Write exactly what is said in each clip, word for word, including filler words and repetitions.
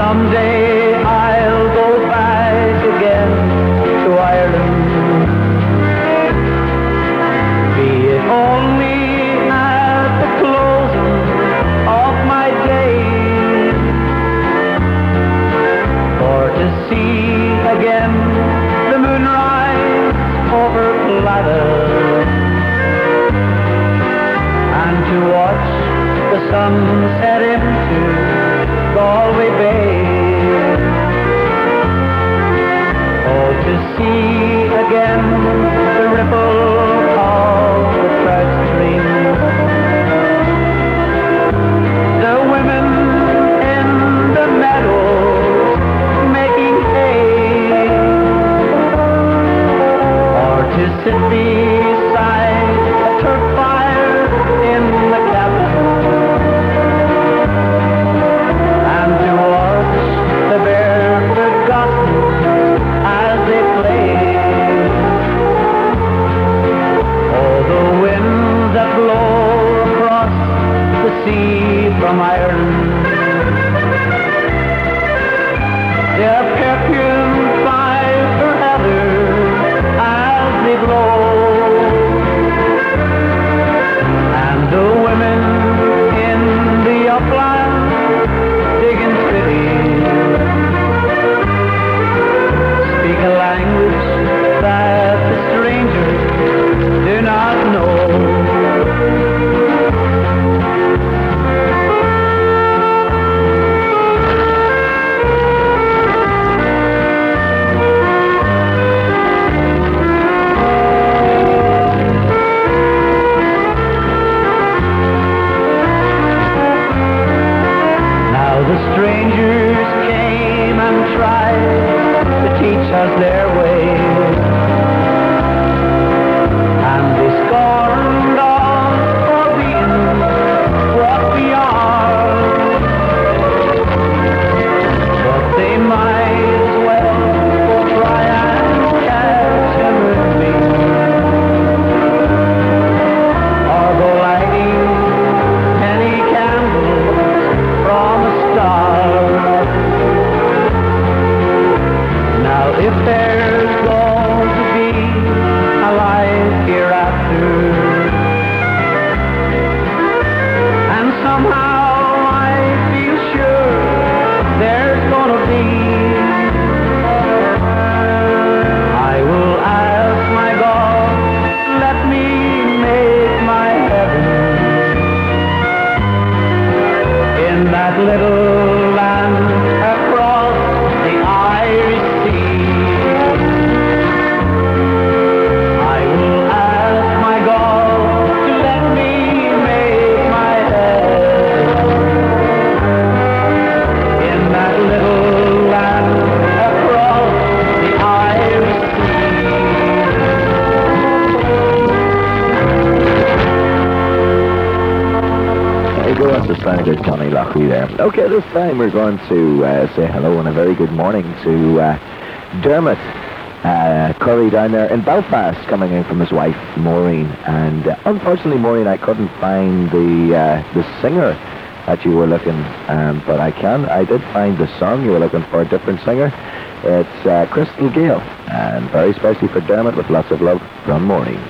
Someday I'll go back again to Ireland, be it only at the closing of my days, for to see again the moonrise over Claddagh, and to watch the sun set into Galway Bay. Oh, to see again the ripple of the trout stream, the women in the meadows making hay, or to sit beside a turf fire in the cabin, and to watch the barefoot gossip as they play. Oh, the winds that blow across the sea from Ireland, their perfume flies for heather as they blow, and the women in the upland digging cities speak a language that the strangers do not know. Now the strangers came and tried to teach us their ways, and they scorned us for being what we are, but they might as well try and catch him with me, or go lighting penny candles from a star. Now if there's going to be a life hereafter, and somehow I feel sure there's gonna be, I will ask my God, let me make my heaven in that little land across the Irish Sea. I will ask my God to let me make my heaven in that little land across the Irish There you go, that's the sound of Johnny Loughley there. Okay, this time we're going to uh, say hello and a very good morning to uh, Dermot uh, Curry down there in Belfast, coming in from his wife Maureen. And uh, unfortunately, Maureen, I couldn't find the uh, the singer that you were looking, um, but I can. I did find the song you were looking for, a different singer. It's uh, Crystal Gale, and very specially for Dermot, with lots of love from Maureen.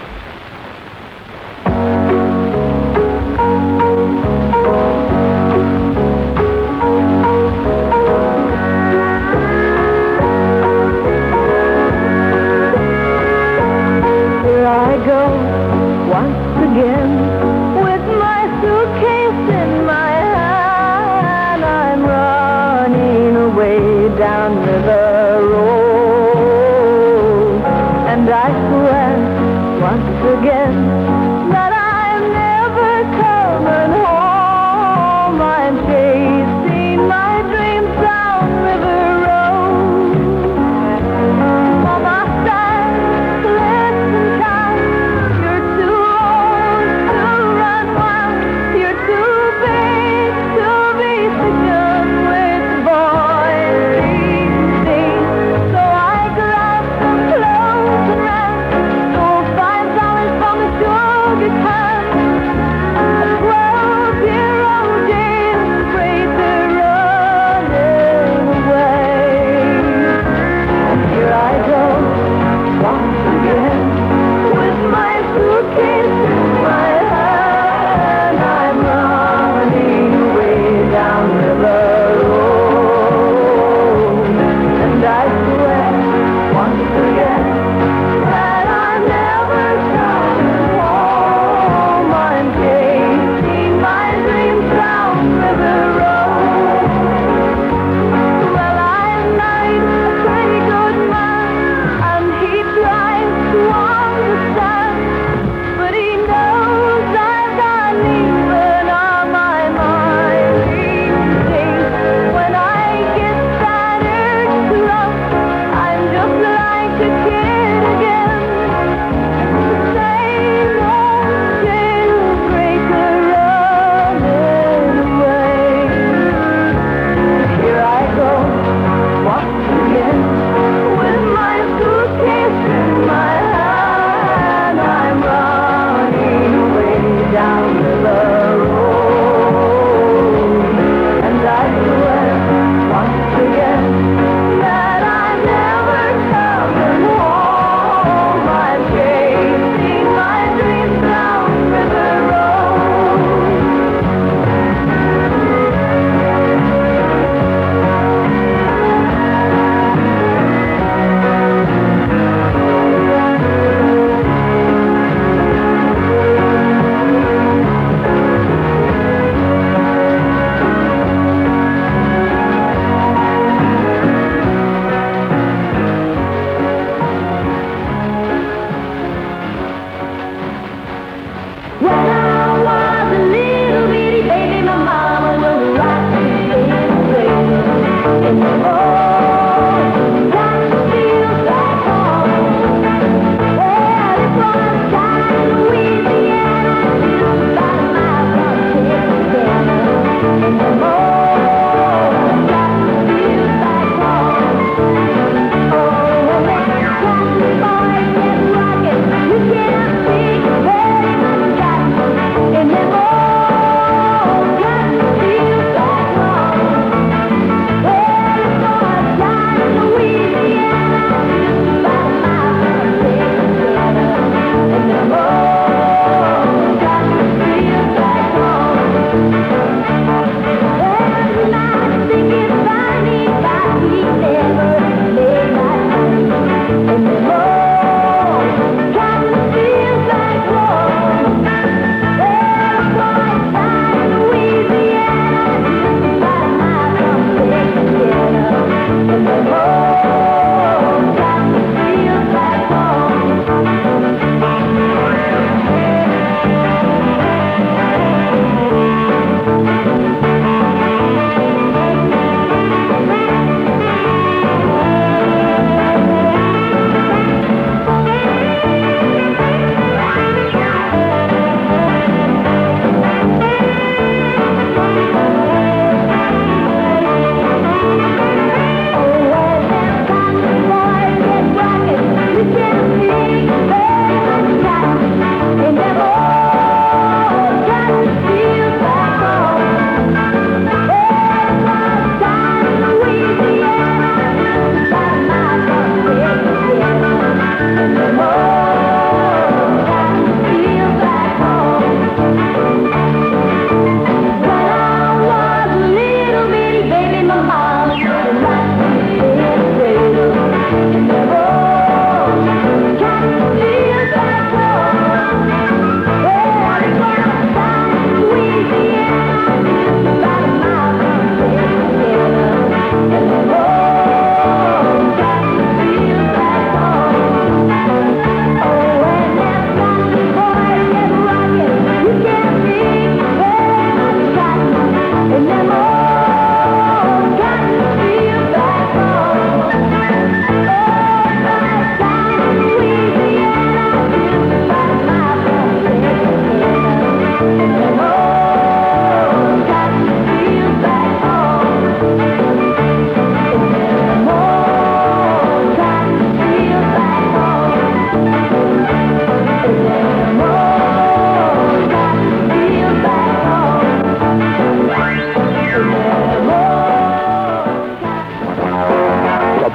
Here I go once again with my suitcase in my hand. I'm running away down River Road, and I swear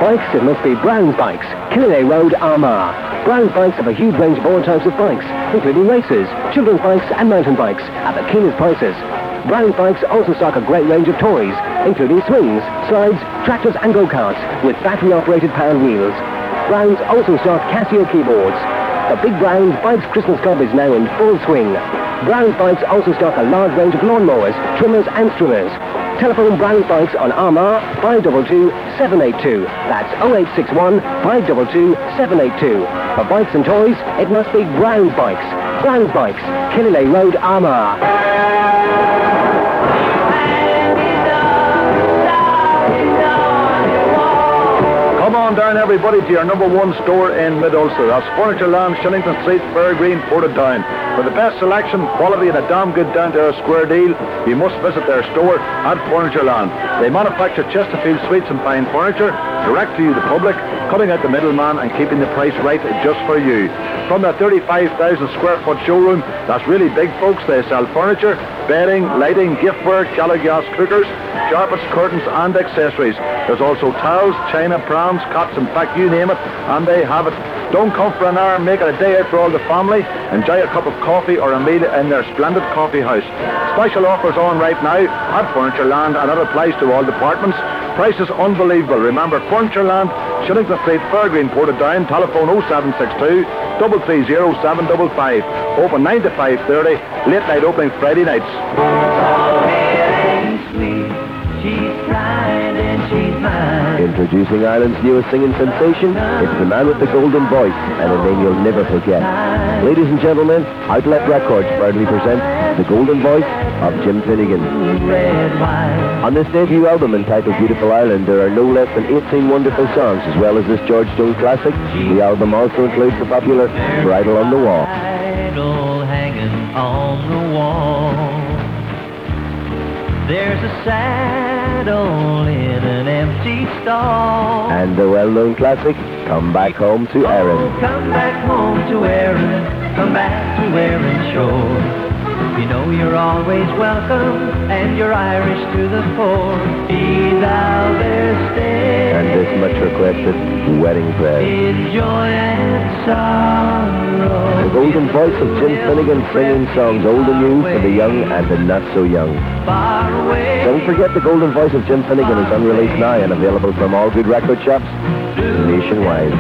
bikes, it must be Brown's Bikes, Killilay Road, Armagh. Brown's Bikes have a huge range of all types of bikes, including racers, children's bikes and mountain bikes at the keenest prices. Brown's Bikes also stock a great range of toys, including swings, slides, tractors and go-karts with battery-operated pound wheels. Brown's also stock Casio keyboards. The Big Brown's Bikes Christmas Club is now in full swing. Brown's Bikes also stock a large range of lawnmowers, trimmers and strimmers. Telephone Brown's Bikes on Armagh five two two, seven eight two. That's oh eight six one, five two two, seven eight two. For bikes and toys, it must be Brown's Bikes. Brown's Bikes, Killilay Road, Armagh. Come on down, everybody, to your number one store in Mid-Ulster. That's Furniture Land, Shillington Street, Fairgreen, Portadown. For the best selection, quality and a damn good down-to-earth square deal, you must visit their store at Furniture Land. They manufacture Chesterfield suites and fine furniture, direct to you, the public, cutting out the middleman and keeping the price right just for you. From their thirty-five thousand square foot showroom, that's really big, folks. They sell furniture, bedding, lighting, giftware, gas cookers, carpets, curtains and accessories. There's also towels, china, prams, cots, in fact, you name it, and they have it. Don't come for an hour, make it a day out for all the family. Enjoy a cup of coffee or a meal in their splendid coffee house. Special offers on right now at Furniture Land, and that applies to all departments. Prices unbelievable. Remember, Furniture Land, Shillington Street, Fairgreen, Portadown, telephone oh seven six two, three three oh, seven five five. Open nine to five thirty, late night opening Friday nights. Introducing Ireland's newest singing sensation, it's the man with the golden voice and a name you'll never forget. Ladies and gentlemen, Outlet Records proudly presents the golden voice of Jim Finnegan. On this debut album entitled Beautiful Ireland, there are no less than eighteen wonderful songs, as well as this George Stone classic. The album also includes the popular Bridle on the Wall. Bridle hanging on the wall. There's a saddle in an empty stall. And the well-known classic, Come Back Home to Erin. Oh, come back home to Erin. Come back to Erin Shore. You know you're always welcome, and you're Irish to the fore. Be thou there stay. And this much requested wedding prayer. In joy and sorrow. The golden voice of Jim Finnegan singing songs old and new for the young and the not so young. Far away. Don't forget the golden voice of Jim Finnegan is unreleased now and available from all good record shops nationwide.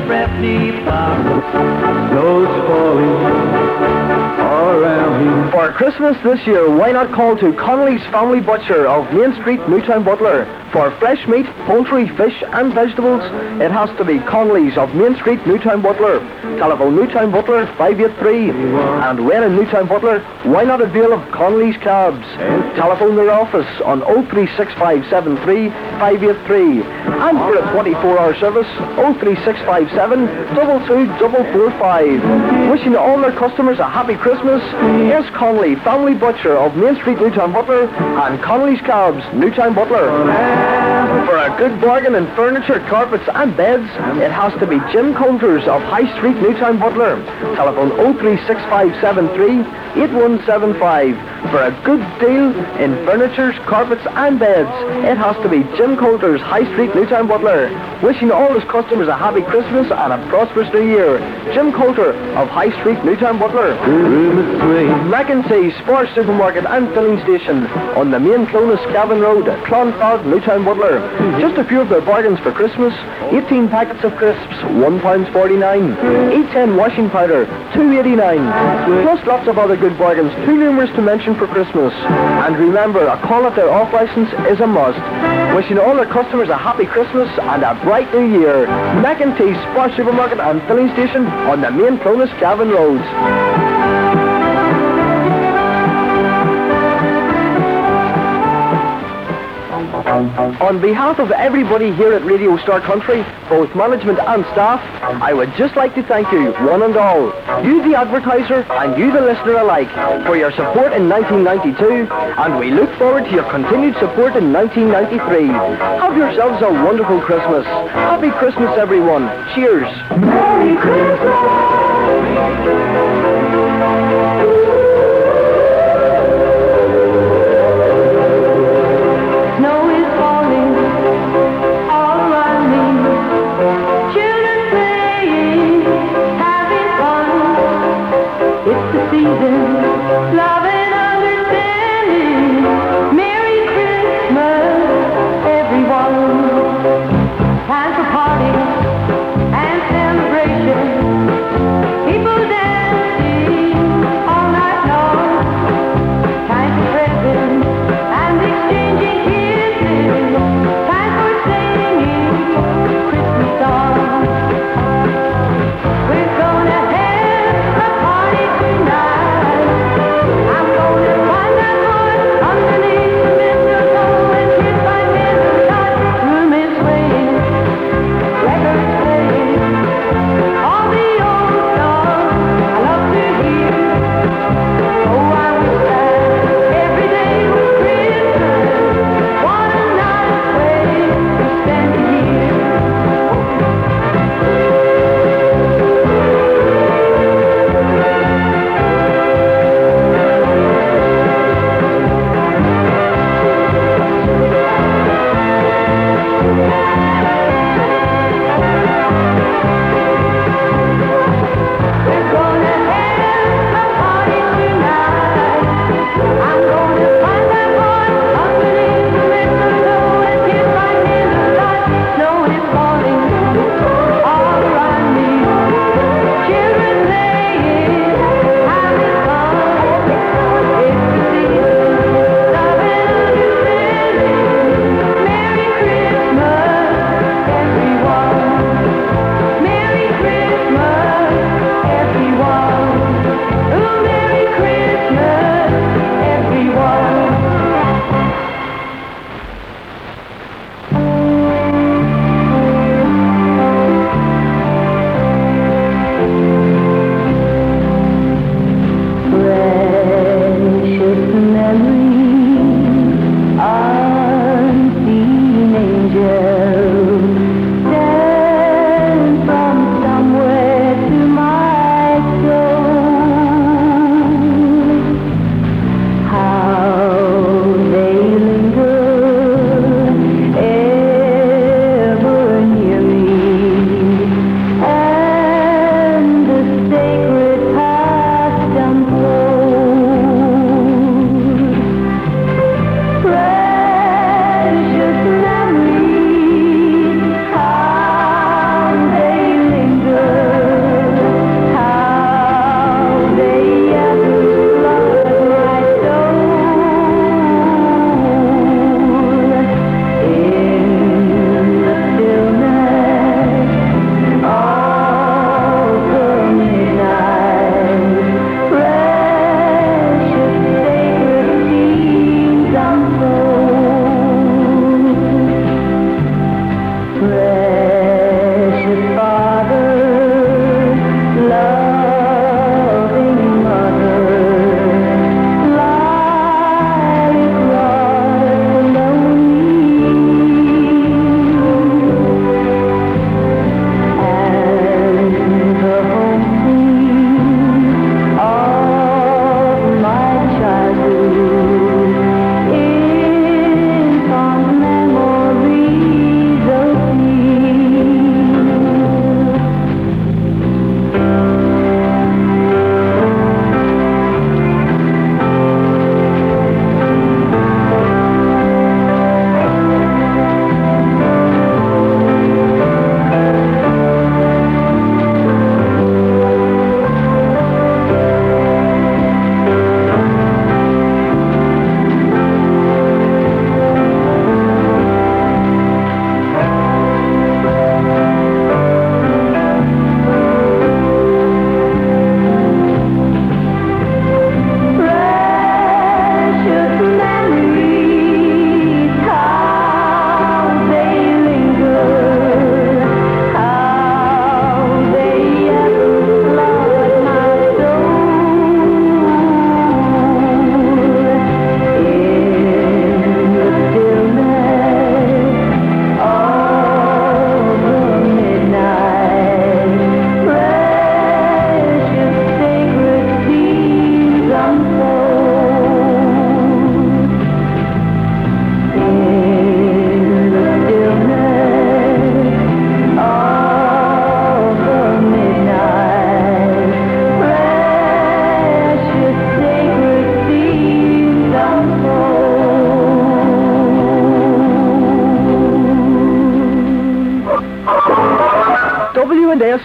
Snow's falling all around me. For Christmas this year, why not call to Connolly's Family Butcher of Main Street, Newtown Butler. For fresh meat, poultry, fish and vegetables, it has to be Connolly's of Main Street, Newtown Butler. Telephone Newtown Butler five eight three. And when in Newtown Butler, why not avail of Connolly's cabs? Telephone their office on oh three six five seven three, five eight three. And for a twenty-four hour service, oh three six five seven, two two four four five. Wishing all their customers a happy Christmas, here's Connolly Family Butcher of Main Street, Newtown Butler, and Connolly's Cabs, Newtown Butler. For a good bargain in furniture, carpets and beds, it has to be Jim Coulter's of High Street, Newtown Butler. Telephone oh three six five seven three, eight one seven five. For a good deal in furniture, carpets and beds, it has to be Jim Coulter's High Street, Newtown Butler. Wishing all his customers a happy Christmas and a prosperous New Year. Jim Coulter of High Street, Newtown Butler. Mackenzie Sports Supermarket and Filling Station on the main Clonus Cavan Road, Clonfog, Newtown Butler. Just a few of their bargains for Christmas: eighteen packets of crisps, one pound forty-nine. eight ten washing powder, two eighty-nine. Plus lots of other good bargains, too numerous to mention for Christmas. And remember, a call at their off license is a must. Wishing all their customers a happy Christmas and a bright New Year. Mackenzie Sports Supermarket and Filling Station on the main Clonus Cavan Roads. On behalf of everybody here at Radio Star Country, both management and staff, I would just like to thank you, one and all, you the advertiser and you the listener alike, for your support in nineteen ninety-two, and we look forward to your continued support in nineteen ninety-three. Have yourselves a wonderful Christmas. Happy Christmas, everyone. Cheers. Merry Christmas. love and understanding. Merry Christmas, everyone. Time for parties and celebration. People dancing all night long. Time for presents and exchanging kisses. Time for singing Christmas songs. We're gonna have a party tonight. I'm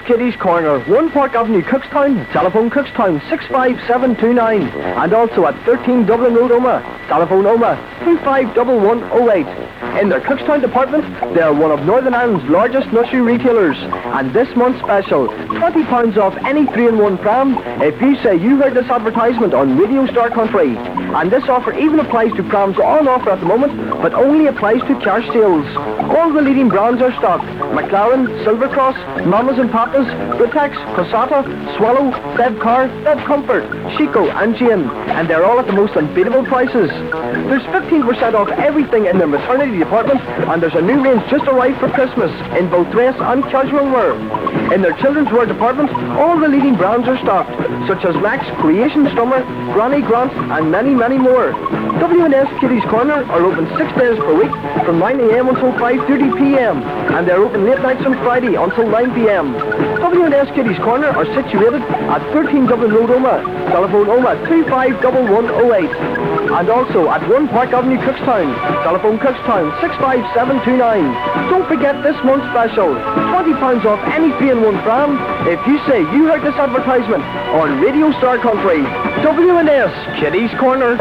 Kitty's Corner, One Park Avenue, Cookstown. Telephone Cookstown six five seven two nine. And also at thirteen Dublin Road, Omagh. Telephone Omagh two five one one oh eight. In their Cookstown department, they are one of Northern Ireland's largest nursery retailers. And this month's special, twenty pounds off any three in one pram if you say you heard this advertisement on Radio Star Country. And this offer even applies to prams on offer at the moment, but only applies to cash sales. All the leading brands are stocked. McLaren, Silvercross, Mamas and Papas, Britex, Cosata, Swallow, Bevcar, Bev Comfort, Chico and Jane. And they're all at the most unbeatable prices. There's fifteen percent off everything in their maternity department, and there's a new range just arrived for Christmas in both dress and casual wear. In their children's wear department, all the leading brands are stocked, such as Max, Creation, Stummer, Granny Grant, and many, many more. W and S Kitty's Corner are open six days per week from nine a m until five thirty p m and they're open late nights on Friday until nine p m W and S Kitty's Corner are situated at thirteen Dublin Road, Omagh. Telephone Omagh two five one one oh eight. And also at One Park Avenue, Cookstown. Telephone Cookstown six five seven two nine. Don't forget this month's special, twenty pounds off any three in one pram if you say you heard this advertisement on Radio Star Country. W and S Kitty's Corner.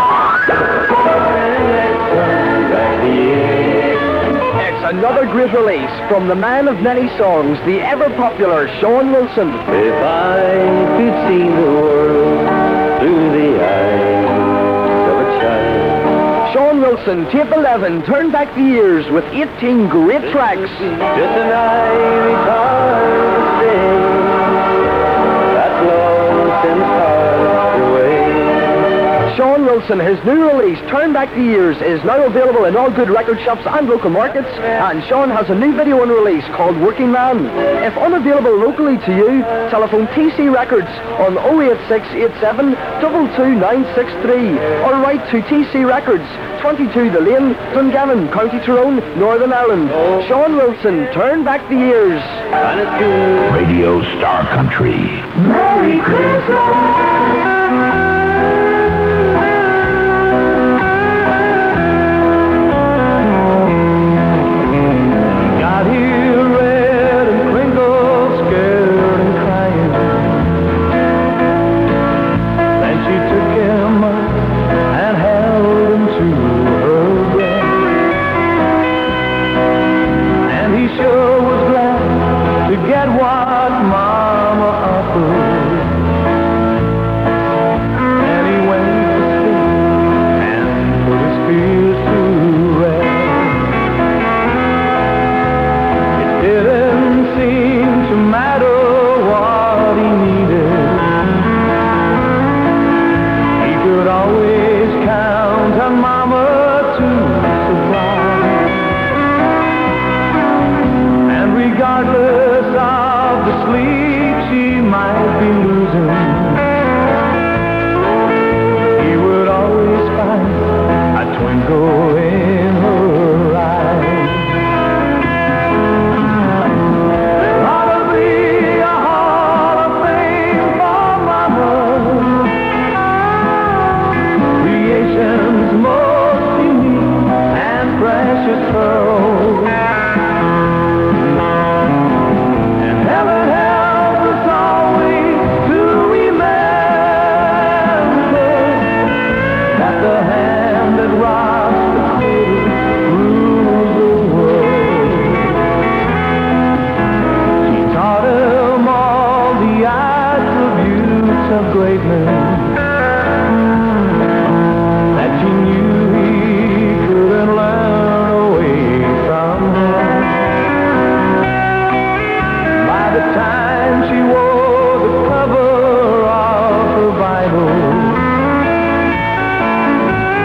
It's another great release from the man of many songs, the ever-popular Sean Wilson. If I could see the world through the eyes of a child. Sean Wilson, tape eleven, Turn Back the Years with eighteen great tracks. Just an ivory card thing that's lost and passed away. Sean Wilson, his new release, Turn Back the Years, is now available in all good record shops and local markets, and Sean has a new video on release called Working Man. If unavailable locally to you, telephone T C Records on oh eight six eight seven two two nine six three or write to T C Records, twenty-two The Lane, Dungannon, County Tyrone, Northern Ireland. Sean Wilson, Turn Back the Years. And it's good. Radio Star Country. Merry Christmas. Got here red and crinkled, scared and crying. Then she took him up and held him to her breast. And he sure was glad to get what Mama offered. And he went to sleep and put his fears to rest. Didn't seem to matter what he needed. He could always count on Mama to supply. And regardless of the sleep she might be losing, he would always find a twinkle in her eyes. Most unique and precious pearl. And heaven help us always to remember that the hand that rocks the cradle rules the world. She taught him all the attributes of greatness that she knew he couldn't learn away from her. By the time she wore the cover of her Bible,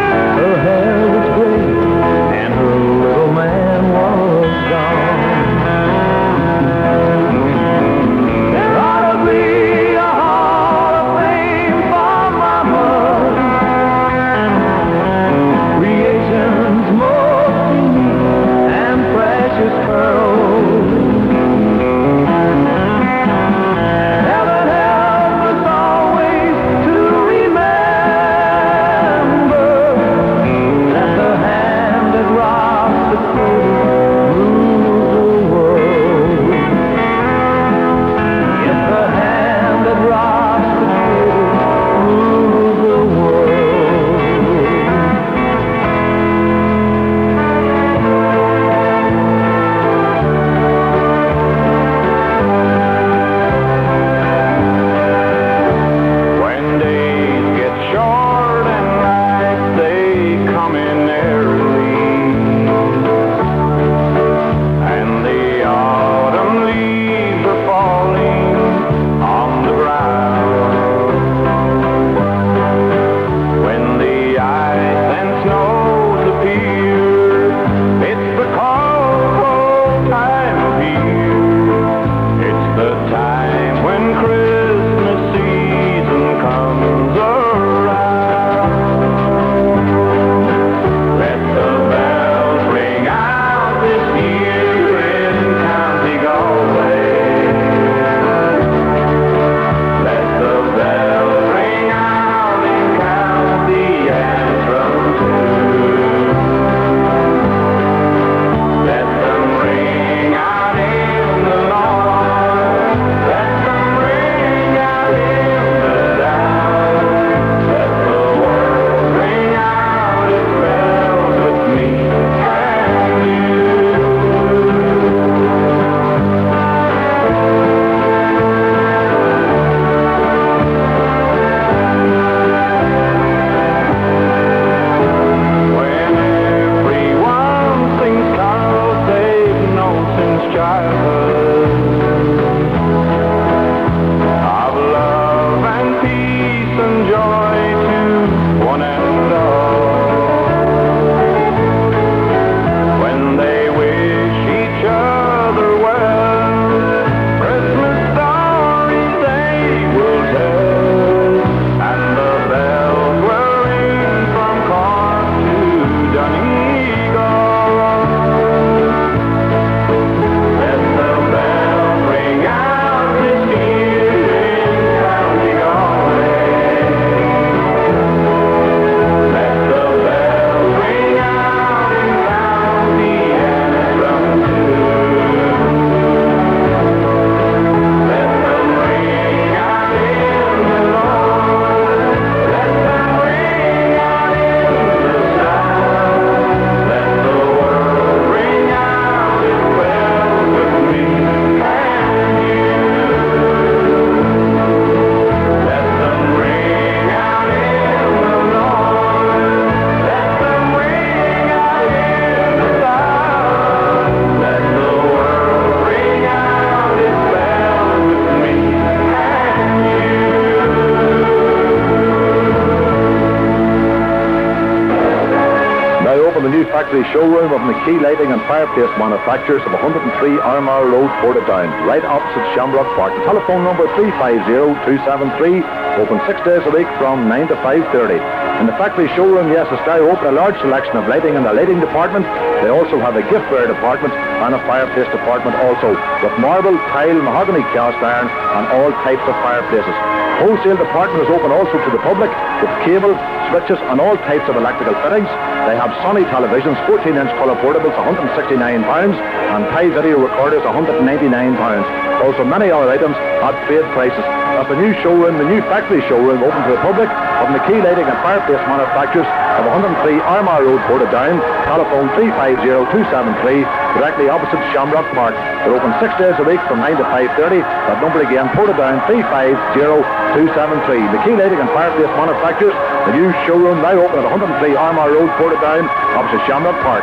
now open the new factory showroom of McKee Lighting and Fireplace Manufacturers of one oh three Armagh Road, Portadown, right opposite Shamrock Park. The telephone number three five zero, two seven three, open six days a week from nine to five thirty. In the factory showroom, yes, it's now open a large selection of lighting in the lighting department. They also have a giftware department and a fireplace department also, with marble, tile, mahogany, cast iron and all types of fireplaces. Wholesale department is open also to the public with cable, switches and all types of electrical fittings. They have Sony televisions, fourteen inch colour portables, one hundred sixty-nine pounds, and Pi video recorders, one hundred ninety-nine pounds. Also many other items at trade prices. That's the new showroom, the new factory showroom open to the public of McKee Lighting and Fireplace Manufacturers of one oh three Armagh Road, Portadown. Telephone three five zero, two seven three, directly opposite Shamrock Park. They're open six days a week from nine to five thirty. That number again, Portadown, three five zero, two seven three. McKee Lighting and Fireplace Manufacturers, the new showroom now open at one oh three Armagh Road, Portadown, opposite Shamrock Park.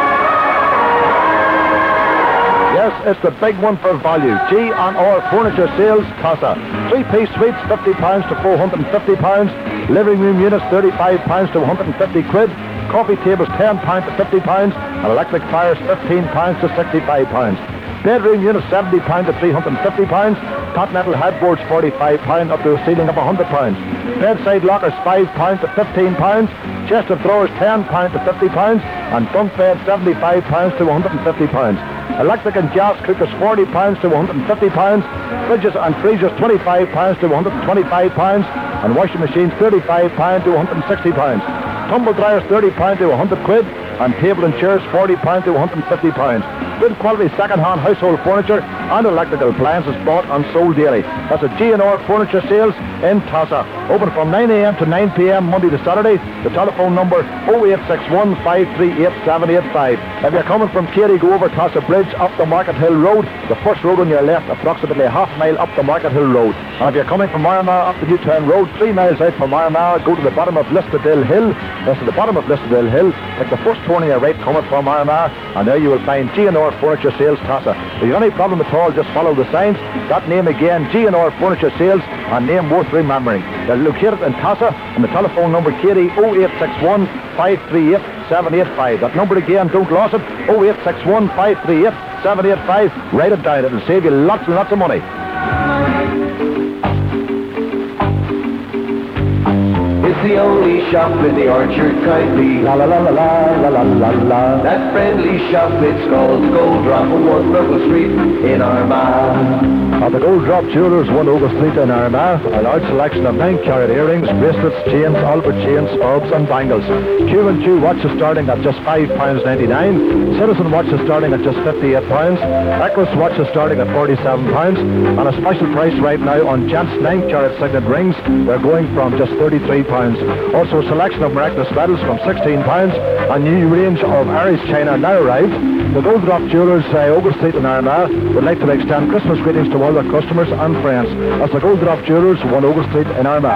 Yes, it's the big one for value. G and R Furniture Sales, Casa. Three-piece suites, fifty pounds to four hundred fifty pounds. Living room units, thirty-five pounds to one hundred fifty quid. Coffee tables, ten pounds to fifty pounds. And electric fires, fifteen pounds to sixty-five pounds. Bedroom units, seventy pounds to three hundred fifty pounds. Continental headboards, forty-five pounds up to a ceiling of one hundred pounds. Bedside lockers, five pounds to fifteen pounds. Chest of drawers, ten pounds to fifty pounds. And bunk bed, seventy-five pounds to one hundred fifty pounds. Electric and gas cookers, forty pounds to one hundred fifty pounds. Fridges and freezers, twenty-five pounds to one hundred twenty-five pounds. And washing machines, thirty-five pounds to one hundred sixty pounds. Tumble dryers, thirty pounds to one hundred quid. And table and chairs, forty pounds to one hundred fifty pounds. Good quality second-hand household furniture and electrical appliances bought and sold daily. That's a G and R Furniture Sales in Tassa. Open from nine a m to nine p m Monday to Saturday. The telephone number oh eight six one, five three eight, seven eight five. If you're coming from Katy, go over Tassa Bridge up the Market Hill Road. The first road on your left, approximately a half mile up the Market Hill Road. And if you're coming from Armagh up the Newtown Road, three miles out from Armagh, go to the bottom of Listadale Hill. That's at the bottom of Listadale Hill. Take the first turn on your right coming from Armagh, and there you will find G and R Furniture Sales Tassa. If you have any problem at all, just follow the signs. That name again, G and R Furniture Sales, a name worth remembering. They're located in Tassa, and the telephone number, Katy, oh eight six one, five three eight, seven eight five. That number again, don't lose it, oh eight six one, five three eight, seven eight five. Write it down, it'll save you lots and lots of money. It's the only shop in the orchard kindly. La la la la la la la la la. That friendly shop, it's called Gold Drop on one Ogle Street in Armagh. At the Gold Drop Jewelers, one Ogle Street in Armagh, a large selection of nine carat earrings, bracelets, chains, Albert chains, forbes and bangles. Q and Q watches starting at just five pounds ninety-nine. Citizen watches starting at just fifty-eight pounds. Eccles watches starting at forty-seven pounds. And a special price right now on gents nine carat signet rings. They're going from just thirty-three pounds. Also a selection of miraculous medals from sixteen pounds. A new range of Irish china now arrived. The Gold Drop Jewelers, uh, Ogle Street in Armagh, would like to extend Christmas greetings to all their customers and friends. That's the Gold Drop Jewelers, one Ogle Street in Armagh.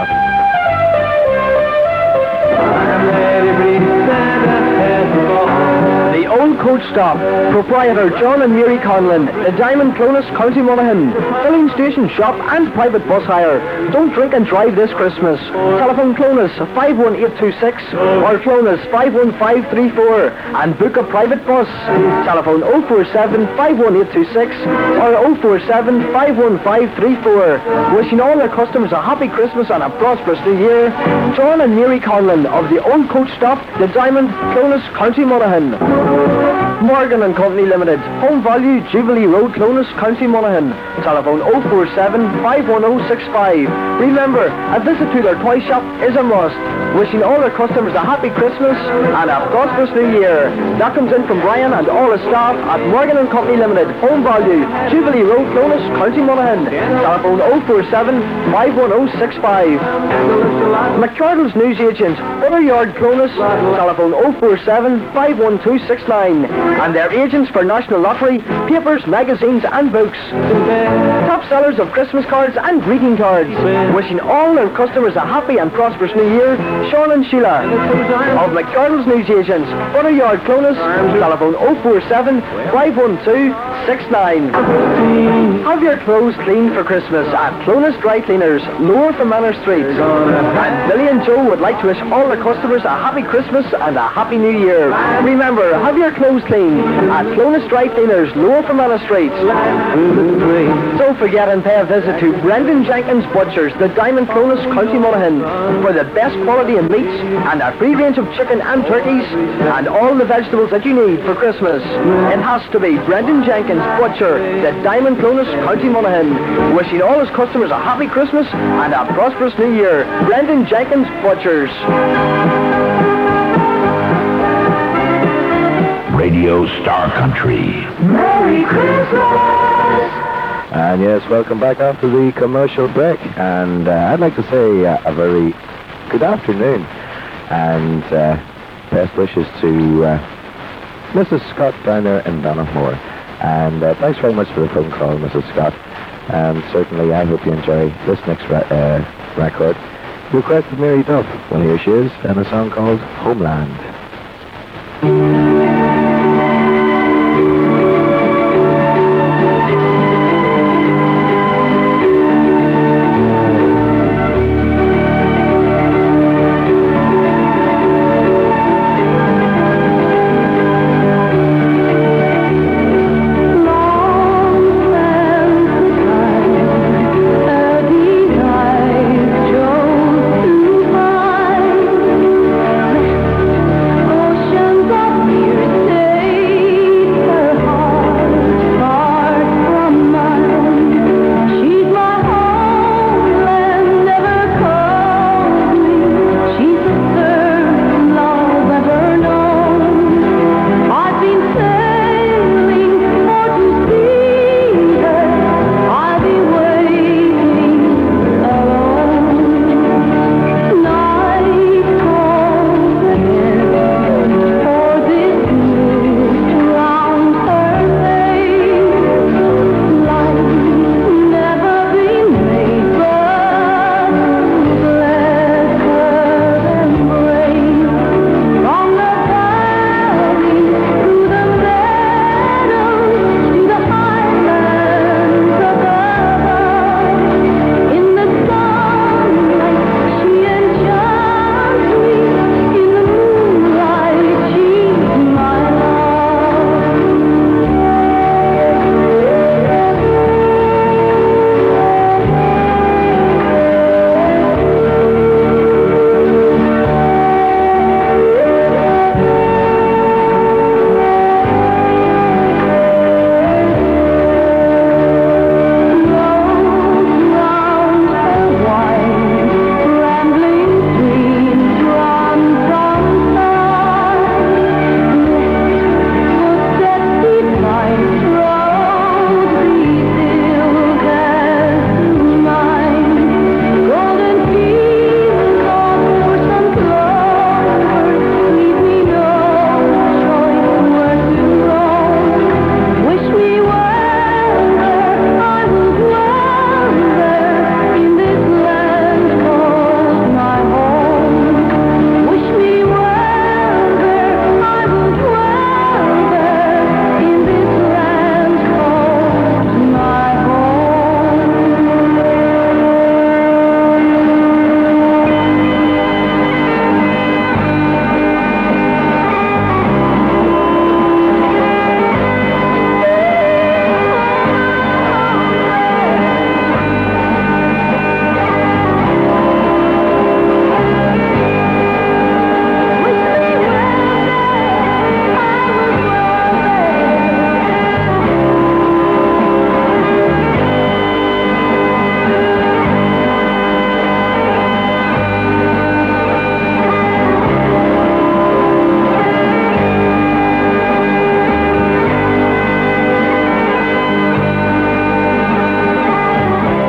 The Old Coach Stop, proprietor John and Mary Conlon, the Diamond Clonus, County Monaghan, filling station shop and private bus hire. Don't drink and drive this Christmas. Telephone Clonus five one eight two six or Clonus five one five three four and book a private bus. Telephone oh four seven, five one eight two six or oh four seven, five one five three four. Wishing all their customers a happy Christmas and a prosperous new year. John and Mary Conlon of the Old Coach Stop, the Diamond Clonus, County Monaghan. Morgan and Company Limited, Home Value, Jubilee Road, Clonus, County Monaghan. Telephone oh four seven, five one oh six five. Remember, a visit to their toy shop is a must. Wishing all their customers a happy Christmas and a prosperous new year. That comes in from Brian and all the staff at Morgan and Company Limited, Home Value, Jubilee Road, Clonus, County Monaghan. Telephone oh four seven, five one oh six five. McCardle's News Agent, Butteryard, Clonus. Telephone oh four seven, five one two six nine. And they're agents for National Lottery, papers, magazines and books. Top sellers of Christmas cards and greeting cards. Wishing all their customers a happy and prosperous New Year, Sean and Sheila of McDonald's News Agents, Butteryard Clonus, telephone oh four seven, five one two, six nine. Have your clothes cleaned for Christmas at Clonus Dry Cleaners, Lower from Manor Street. And Billy and Joe would like to wish all their customers a happy Christmas and a happy New Year. Remember, have your clothes cleaned at Clonus Dry Cleaners, Lower from Manor Street. Don't forget and pay a visit to Brendan Jenkins Butchers, the Diamond Clonus, County Monaghan, for the best quality in meats and a free range of chicken and turkeys and all the vegetables that you need for Christmas. It has to be Brendan Jenkins Butcher, the Diamond Clonus, County Monaghan, wishing all his customers a happy Christmas and a prosperous New Year. Brendan Jenkins Butchers. Radio Star Country. Merry Christmas! And yes, welcome back after the commercial break. And uh, I'd like to say uh, a very good afternoon and uh, best wishes to uh, Missus Scott down there in Donoughmore. And uh, thanks very much for the phone call, Missus Scott. And certainly I hope you enjoy this next re- uh, record. Requested Mary Duff. Well, here she is, and a song called Homeland.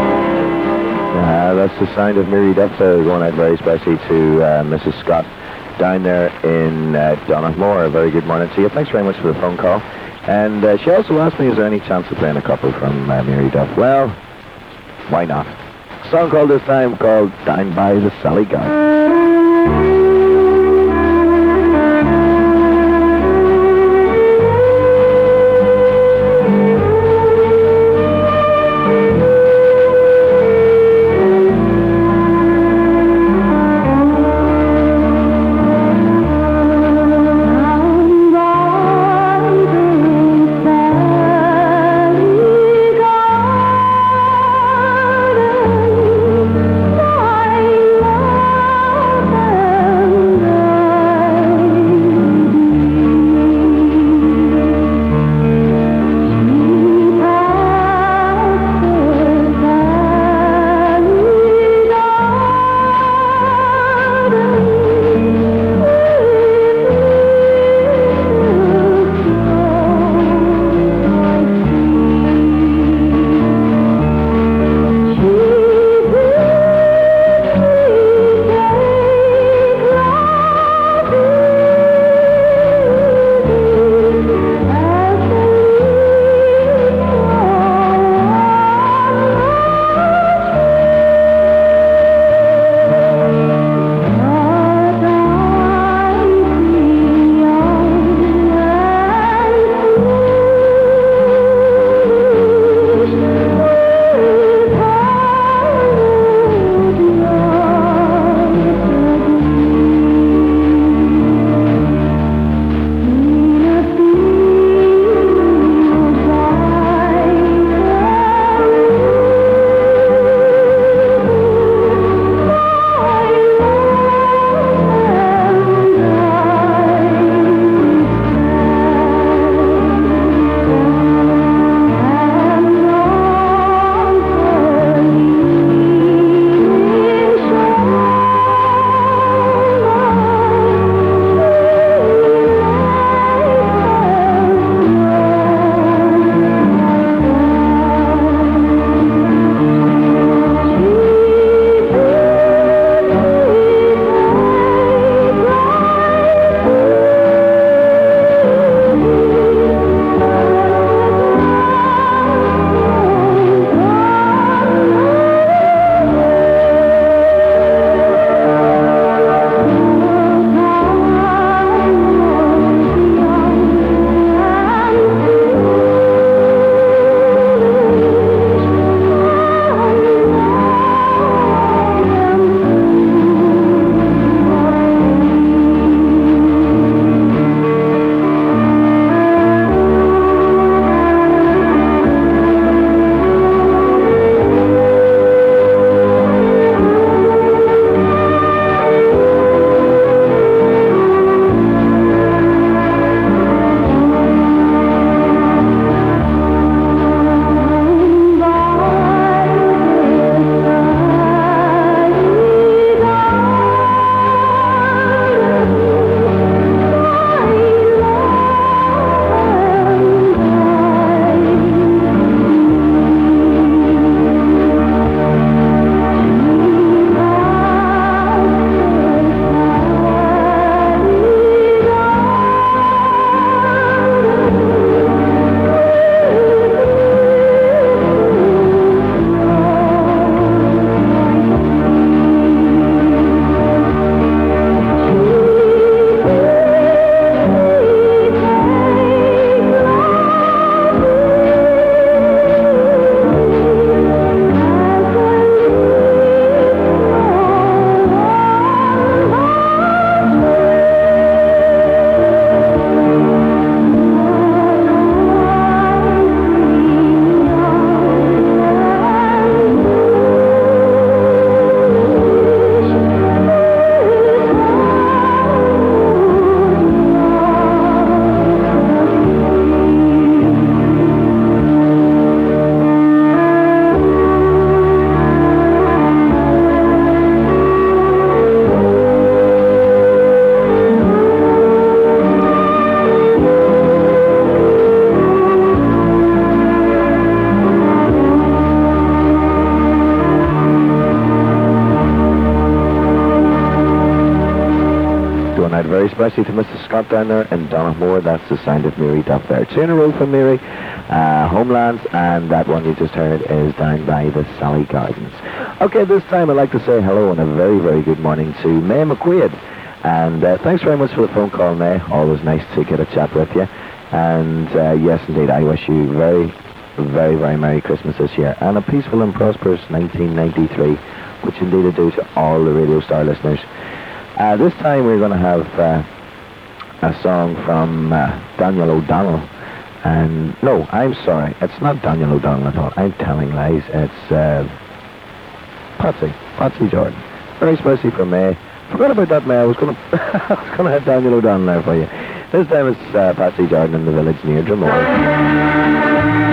The sound of Mary Duff there, going out very especially to uh, Missus Scott down there in uh, Donoughmore. A very good morning to you. Thanks very much for the phone call. And uh, she also asked me, is there any chance of playing a couple from uh, Mary Duff? Well, why not? A song called this time called Down by the Sally Garden. Sally Garden, my love. very specially to Missus Scott down there in Donoughmore. That's the sound of Mary Duff there. Two in a row from Mary, uh, Homelands, and that one you just heard is down by the Sally Gardens. Okay, this time I'd like to say hello and a very, very good morning to May McQuaid. And uh, thanks very much for the phone call, May. Always nice to get a chat with you. And uh, yes, indeed, I wish you very, very, very Merry Christmas this year and a peaceful and prosperous nineteen ninety-three, which indeed I do to all the Radio Star listeners. Uh, this time we're going to have uh, a song from uh, Daniel O'Donnell. And no, I'm sorry, it's not Daniel O'Donnell at all. I'm telling lies. It's uh, Patsy, Patsy Jordan. Very spicy for May. Forgot about that, May. I was going to, I was going to have Daniel O'Donnell there for you. This time it's uh, Patsy Jordan in the village near Dromore.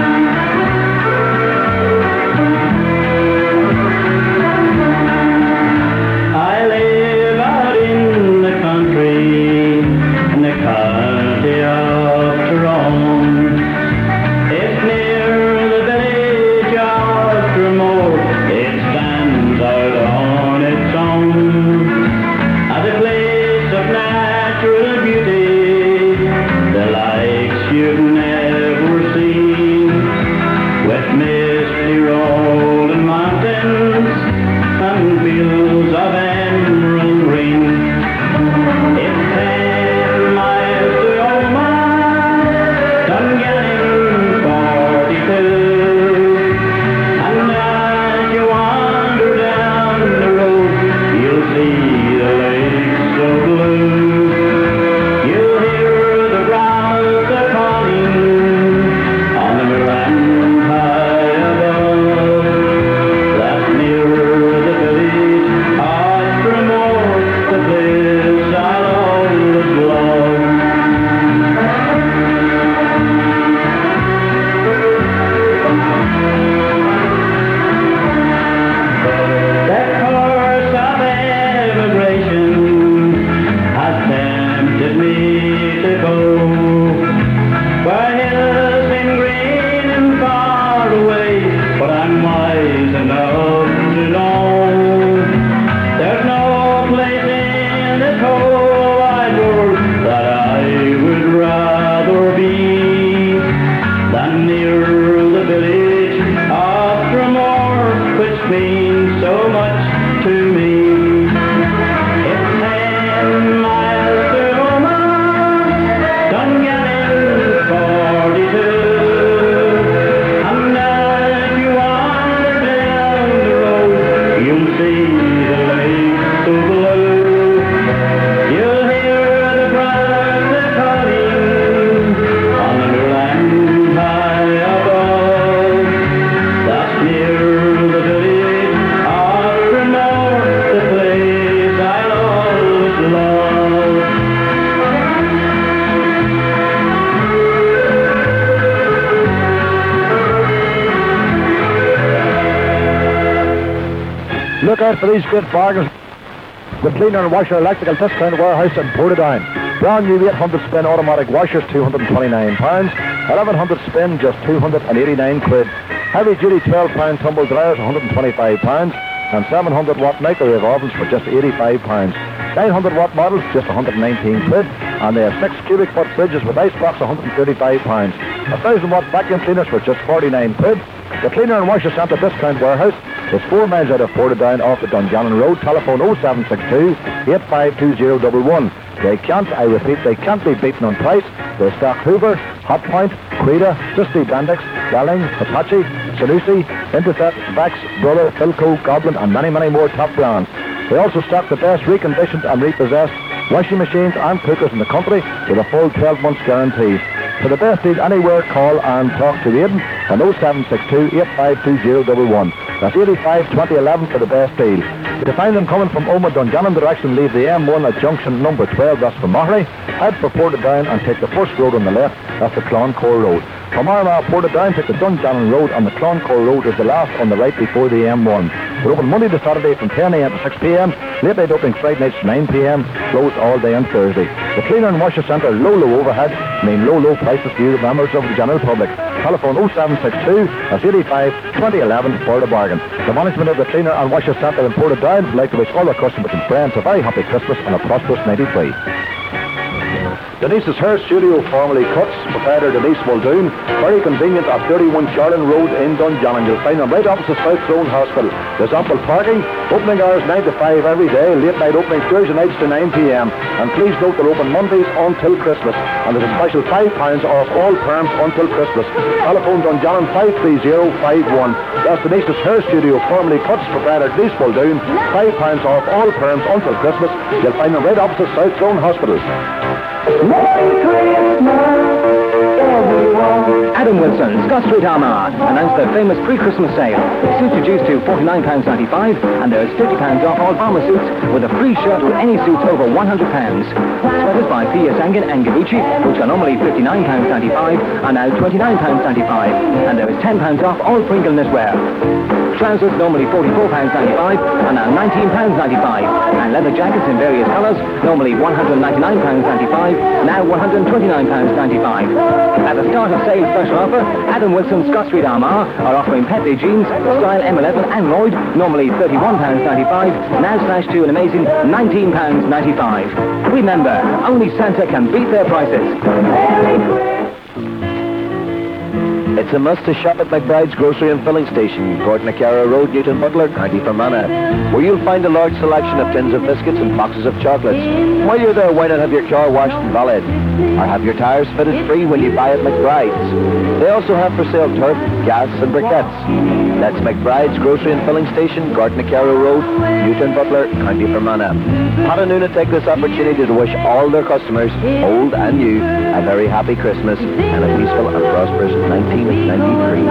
Look out for these great bargains. The Cleaner and Washer Electrical Discount Warehouse in Portadown. Brand new eight hundred spin automatic washers, two hundred twenty-nine pounds. eleven hundred spin, just two hundred eighty-nine quid. Heavy duty twelve pound tumble dryers, one hundred twenty-five pounds. And seven hundred watt microwave ovens for just eighty-five pounds. nine hundred watt models, just one hundred nineteen quid. And they have six cubic foot fridges with icebox, one hundred thirty-five pounds. one thousand watt vacuum cleaners for just forty-nine quid. The Cleaner and Washer Centre Discount Warehouse is four miles out of Portadown off the Dungannon Road. Telephone oh seven six two, eight five two oh one one. They can't, I repeat, they can't be beaten on price. They stock Hoover, Hotpoint, Quida, Sisti Bendix, Belling, Apache, Sanusi, Interset, Vex, Brother, Philco, Goblin, and many, many more top brands. They also stock the best reconditioned and repossessed washing machines and cookers in the country with a full twelve months guarantee. For the best deal anywhere, call and talk to Aidan on oh seven six two, eight five two oh one one. That's eighty-five twenty eleven for the best deal. If you find them coming from Oma Dungannon direction, leave the M one at junction number twelve, that's for Mohri. Head for Portadown and take the first road on the left, that's the Cloncore Road. From Armagh, Portadown, take the Dungannon Road, and the Cloncore Road is the last on the right before the M one. We're open Monday to Saturday from ten a m to six p m, late night opening Friday nights to nine p m, closed all day on Thursday. The Cleaner and Washer Centre, low, low overhead, mean low, low prices for you, members of the general public. Telephone oh seven six two, that's eighty-five twenty eleven for the bargain. The management of the Cleaner and Washer Centre in Portadown would like to wish all their customers and friends a very happy Christmas and a prosperous ninety-three. Denise's Hair Studio, formerly Cuts, proprietor Denise Muldoon, very convenient at thirty-one Charlin Road in Dungannon. You'll find them right opposite South Throne Hospital. There's ample parking, opening hours nine to five every day, late night opening Thursday nights to nine p.m. And please note they're open Mondays until Christmas. And there's a special five pounds off all perms until Christmas. Telephone Dungannon five three zero five one. That's Denise's Hair Studio, formerly Cuts, proprietor Denise Muldoon, five pounds off all perms until Christmas. You'll find them right opposite South Throne Hospital. Merry Christmas, everyone. Adam Wilson, Scott Street Armagh, announced their famous pre-Christmas sale. Suits reduced to forty-nine pounds ninety-five, and there's fifty pounds off all farmer suits with a free shirt with any suits over one hundred pounds. Sweaters by P S Angin and Gabucci, which are normally fifty-nine pounds ninety-five, are now twenty-nine pounds ninety-five, and there is ten pounds off all Pringle knitwear. Trousers normally forty-four pounds ninety-five, are now nineteen pounds ninety-five, and leather jackets in various colours, normally one hundred ninety-nine pounds ninety-five, now one hundred twenty-nine pounds ninety-five. At the start of sales special offer, Adam Wilson, Scott Street Armagh are offering Petley jeans, style M eleven and Lloyd, normally thirty-one pounds ninety-five, now slashed to an amazing nineteen pounds ninety-five. Remember, only Santa can beat their prices. Merry Christmas. It's a must to shop at McBride's Grocery and Filling Station, Gortnacara Road, Newton Butler, County Fermanagh, where you'll find a large selection of tins of biscuits and boxes of chocolates. While you're there, why not have your car washed and valeted? Or have your tyres fitted free when you buy at McBride's. They also have for sale turf, gas and briquettes. That's McBride's Grocery and Filling Station, Gortnacara Road, Newton Butler, County Fermanagh. Pat and Una take this opportunity to wish all their customers, old and new, a very happy Christmas and a peaceful and prosperous nineteen ninety-three.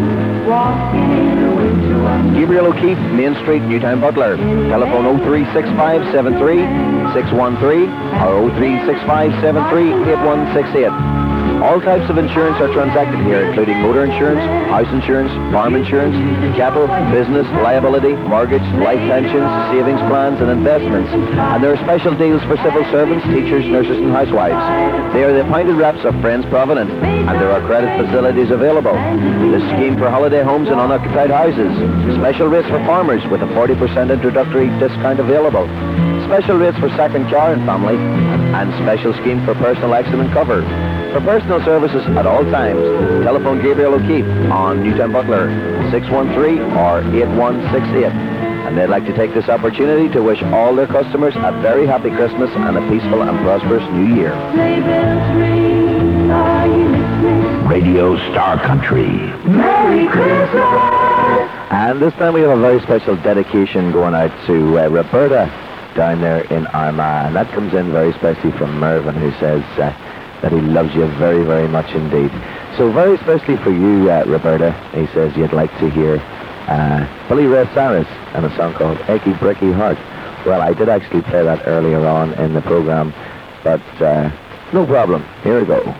Gabriel O'Keefe, Main Street, Newtown Butler. Telephone oh three six five seven three six one three or oh three six five seven three eight one six eight. All types of insurance are transacted here, including motor insurance, house insurance, farm insurance, cattle, business, liability, mortgage, life pensions, savings plans and investments. And there are special deals for civil servants, teachers, nurses and housewives. They are the appointed reps of Friends Provident, and there are credit facilities available. This scheme for holiday homes and unoccupied houses. Special rates for farmers with a forty percent introductory discount available. Special rates for second car and family, and special scheme for personal accident cover. For personal services at all times, telephone Gabriel O'Keefe on Newtown Butler, six one three or eight one six eight. And they'd like to take this opportunity to wish all their customers a very happy Christmas and a peaceful and prosperous New Year. Radio Star Country. Merry Christmas. And this time we have a very special dedication going out to uh, Roberta down there in Armagh. And that comes in very specially from Mervyn, who says uh, that he loves you very, very much indeed. So very especially for you, uh, Roberta, he says you'd like to hear uh, Billy Ray Cyrus and a song called Achy Breaky Heart. Well, I did actually play that earlier on in the program, but uh, no problem. Here we go.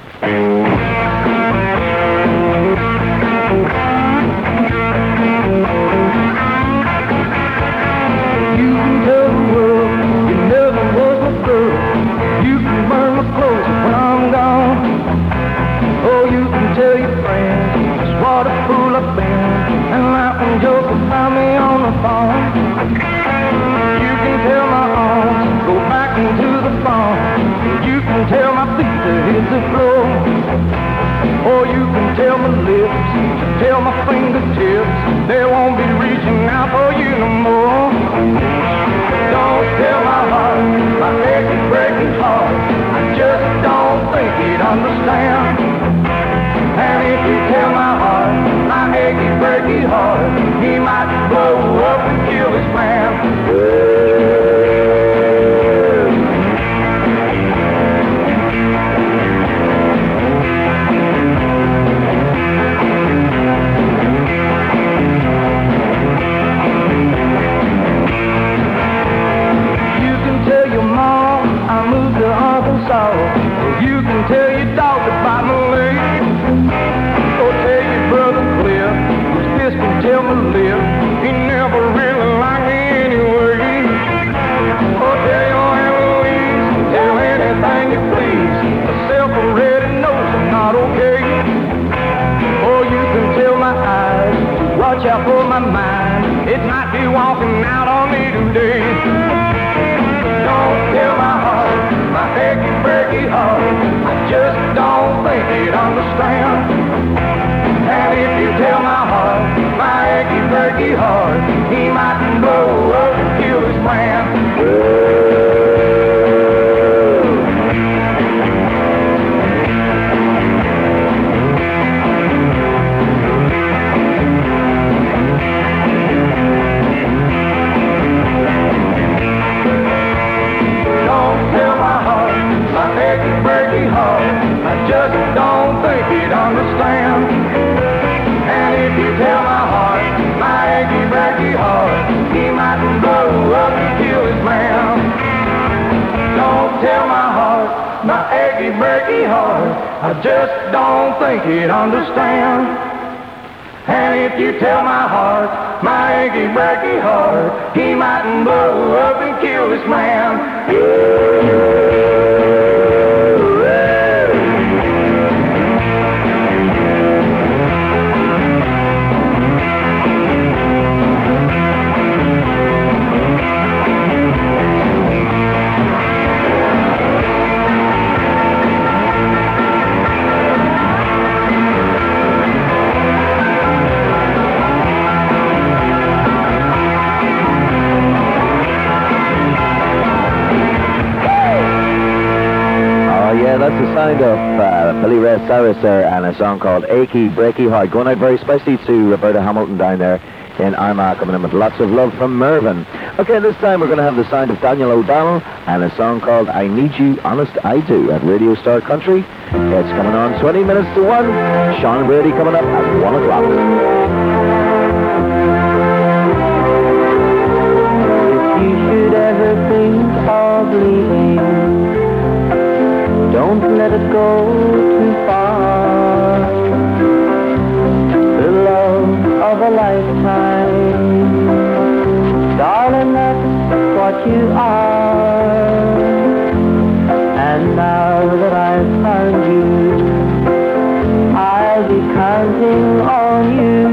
You can tell the world you never was my girl. You can burn my clothes when I'm gone. Oh, you can tell your friends just what a fool I've been, and laugh and joke about me on the phone. You can tell my arms go back into the farm. You can tell my feet to hit the floor. Or you can tell my lips, tell my fingertips, they won't be reaching out for you no more. Don't tell my heart, my achy breaking heart, I just don't think he'd understand. And if you tell my heart, my achy breaking heart, he might blow up and kill his man. You can tell your dog about my leg, or tell your brother Cliff, whose fist can tell my lip, he never really liked me anyway. Or tell your Aunt Louise, tell anything you please, myself already knows I'm not okay. Or you can tell my eyes, watch out for my mind, it might be walking out on me today. Don't tell my heart, my achy breaky breaky heart, I just don't think he'd understand. And if you tell my heart, my achy breaky heart, he might blow up and kill his man. I just don't think he'd understand. And if you tell my heart, my achy breaky heart, he might blow up and kill his man. Don't tell my heart, my achy breaky heart, I just don't think he'd understand. And if you tell my heart, my achy breaky heart, he might blow up and kill his man. That's the sound of uh, Billy Ray Cyrus there and a song called Achy Breaky Heart, going out very especially to Roberta Hamilton down there in Armagh, coming in with lots of love from Mervyn. Okay, this time we're going to have the sound of Daniel O'Donnell and a song called I Need You, Honest I Do at Radio Star Country. It's coming on twenty minutes to one. Sean Brady coming up at one o'clock. If you should ever think of leaving, don't let it go too far. The love of a lifetime, darling, that's what you are. And now that I've found you, I'll be counting on you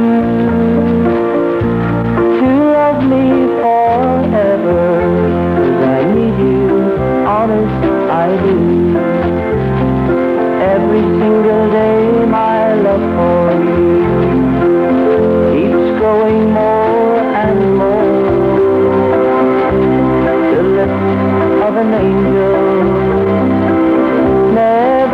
to love me forever. 'Cause I need you, honest I do. Every single day my love for you keeps growing more and more. The lips of an angel never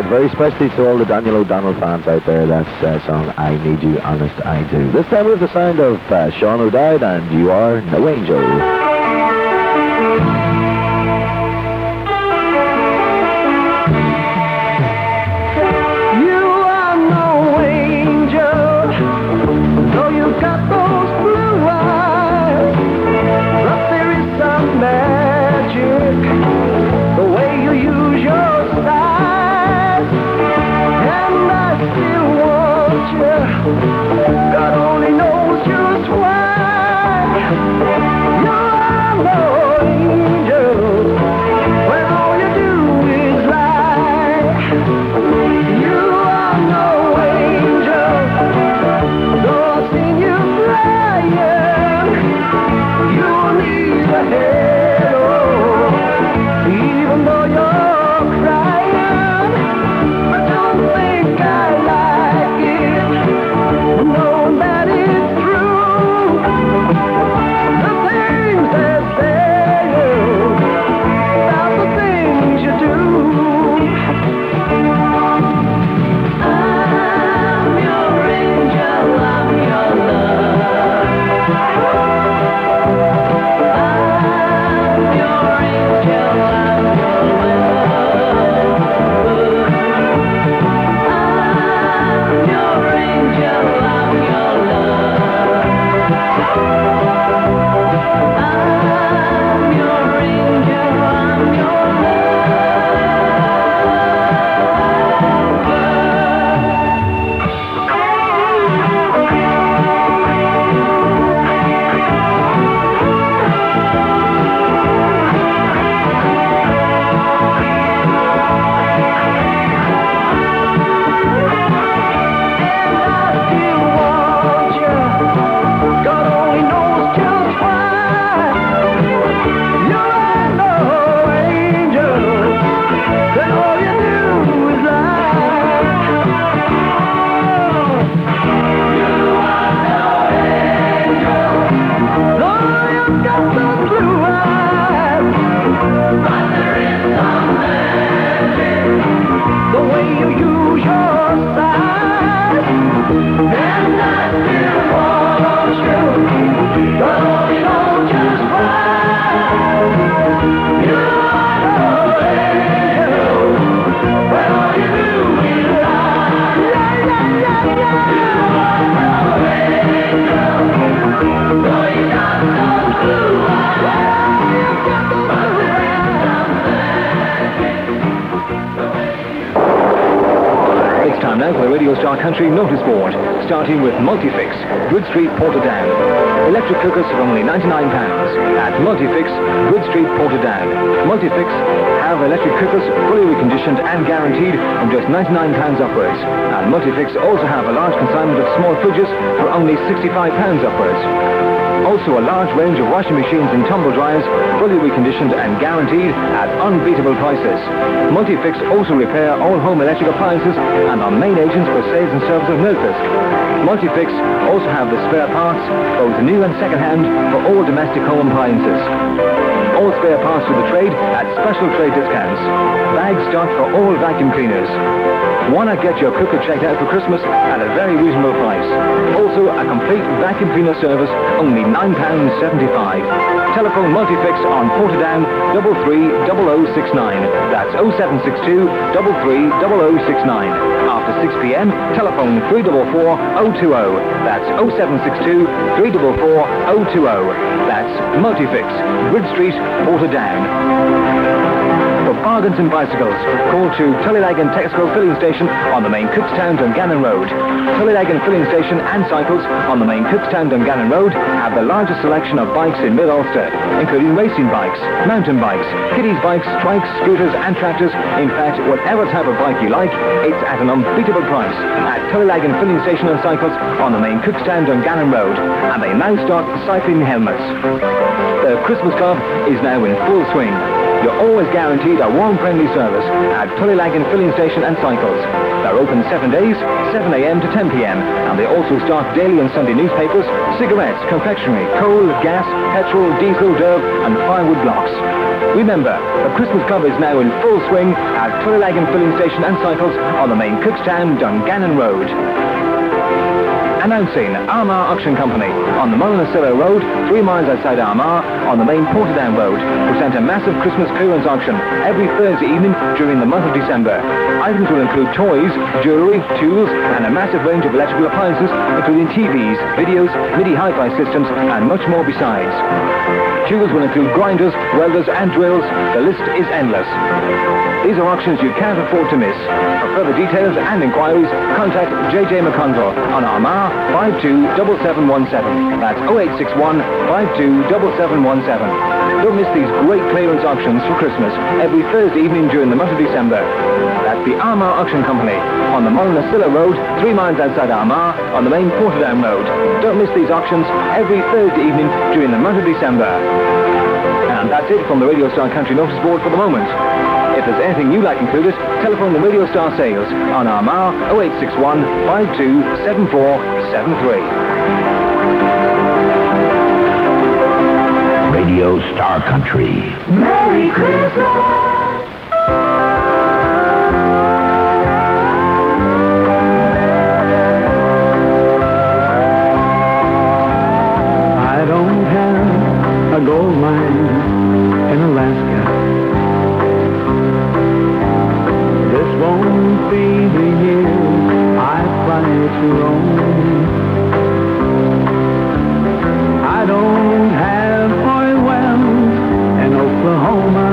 very especially to all the Daniel O'Donnell fans out there. That's uh, song I Need You, Honest I Do. This time with the sound of uh, Sean O'Dowd and You Are No Angel. God only knows just why. You are no angel when all you do is lie. You are no angel, though I've seen you flying. You need a halo, even though you're crying. I don't think I like it. No, that is true. The things they say about the things you do. I'm your angel, I'm your love. I'm your angel, I'm your love. I'm your angel, I'm your love. I'm your angel, I'm your God only knows just why. You're no angel, then all you do is lie. You are no angel, though you've got those blue eyes. But there is some magic, the way you use your size. And I still want you, God only knows just why. You are no angel, when all you do is lie. Yeah, yeah, yeah, yeah. You are no angel, though you got those blue eyes. You've got those blue eyes. It's time now for the Radio Star Country Notice Board, starting with Multifix, Good Street, Portadown. Electric cookers for only ninety-nine pounds at Multifix, Good Street, Portadown. Multifix have electric cookers fully reconditioned and guaranteed from just ninety-nine pounds upwards. And Multifix also have a large consignment of small fridges for only sixty-five pounds upwards. Also a large range of washing machines and tumble dryers, fully reconditioned and guaranteed at unbeatable prices. Multifix also repair all home electric appliances and are main agents for sales and service of Milfisk. Multifix also have the spare parts, both new and second-hand, for all domestic home appliances. All spare parts to the trade at special trade discounts. Bags stock for all vacuum cleaners. Why not get your cooker checked out for Christmas at a very reasonable price? Also, a complete vacuum cleaner service, only nine pounds seventy-five. Telephone Multifix on Portadown, double three double oh six nine. That's oh seven six two, double three double oh six nine. After six p.m, telephone three four four, oh two oh. That's oh seven six two, three four four, oh two oh. That's Multifix, Grid Street, Portadown. For bargains and bicycles, call to Tullylagan Texaco Filling Station on the main Cookstown Dungannon Road. Tullylagan Filling Station and cycles on the main Cookstown Dungannon Road have the largest selection of bikes in Mid-Ulster, including racing bikes, mountain bikes, kiddies bikes, trikes, scooters and tractors. In fact, whatever type of bike you like, it's at an unbeatable price at Tullylagan Filling Station and cycles on the main Cookstown Dungannon Road. And they now stock cycling helmets. The Christmas Club is now in full swing. You're always guaranteed a warm, friendly service at Tullylagan Filling Station and Cycles. They're open seven days, seven a.m. to ten p.m. And they also stock daily and Sunday newspapers, cigarettes, confectionery, coal, gas, petrol, diesel, derb, and firewood blocks. Remember, the Christmas Club is now in full swing at Tullylagan Filling Station and Cycles on the main Cookstown Dungannon Road. Announcing Armagh Auction Company on the Mullinasilla Road, three miles outside Armagh, on the main Portadown Road, present a massive Christmas clearance auction every Thursday evening during the month of December. Items will include toys, jewellery, tools, and a massive range of electrical appliances, including T Vs, videos, MIDI hi-fi systems, and much more besides. Tools will include grinders, welders, and drills. The list is endless. These are auctions you can't afford to miss. For further details and inquiries, contact J J McConville on Armagh five two seven seven one seven. That's oh eight six one, five two seven seven one seven. Don't miss these great clearance auctions for Christmas every Thursday evening during the month of December. That's the Armagh Auction Company on the Mullinasilla Road, three miles outside Armagh, on the main Portadown Road. Don't miss these auctions every Thursday evening during the month of December. And that's it from the Radio Star Country Notice Board for the moment. If there's anything you'd like included, telephone the Radio Star sales on Armagh oh eight six one, five two seven four seven three. Radio Star Country. Merry Christmas! I don't have a gold mine in Alaska. This won't be the year I fly to Rome. I don't have oil wells in Oklahoma,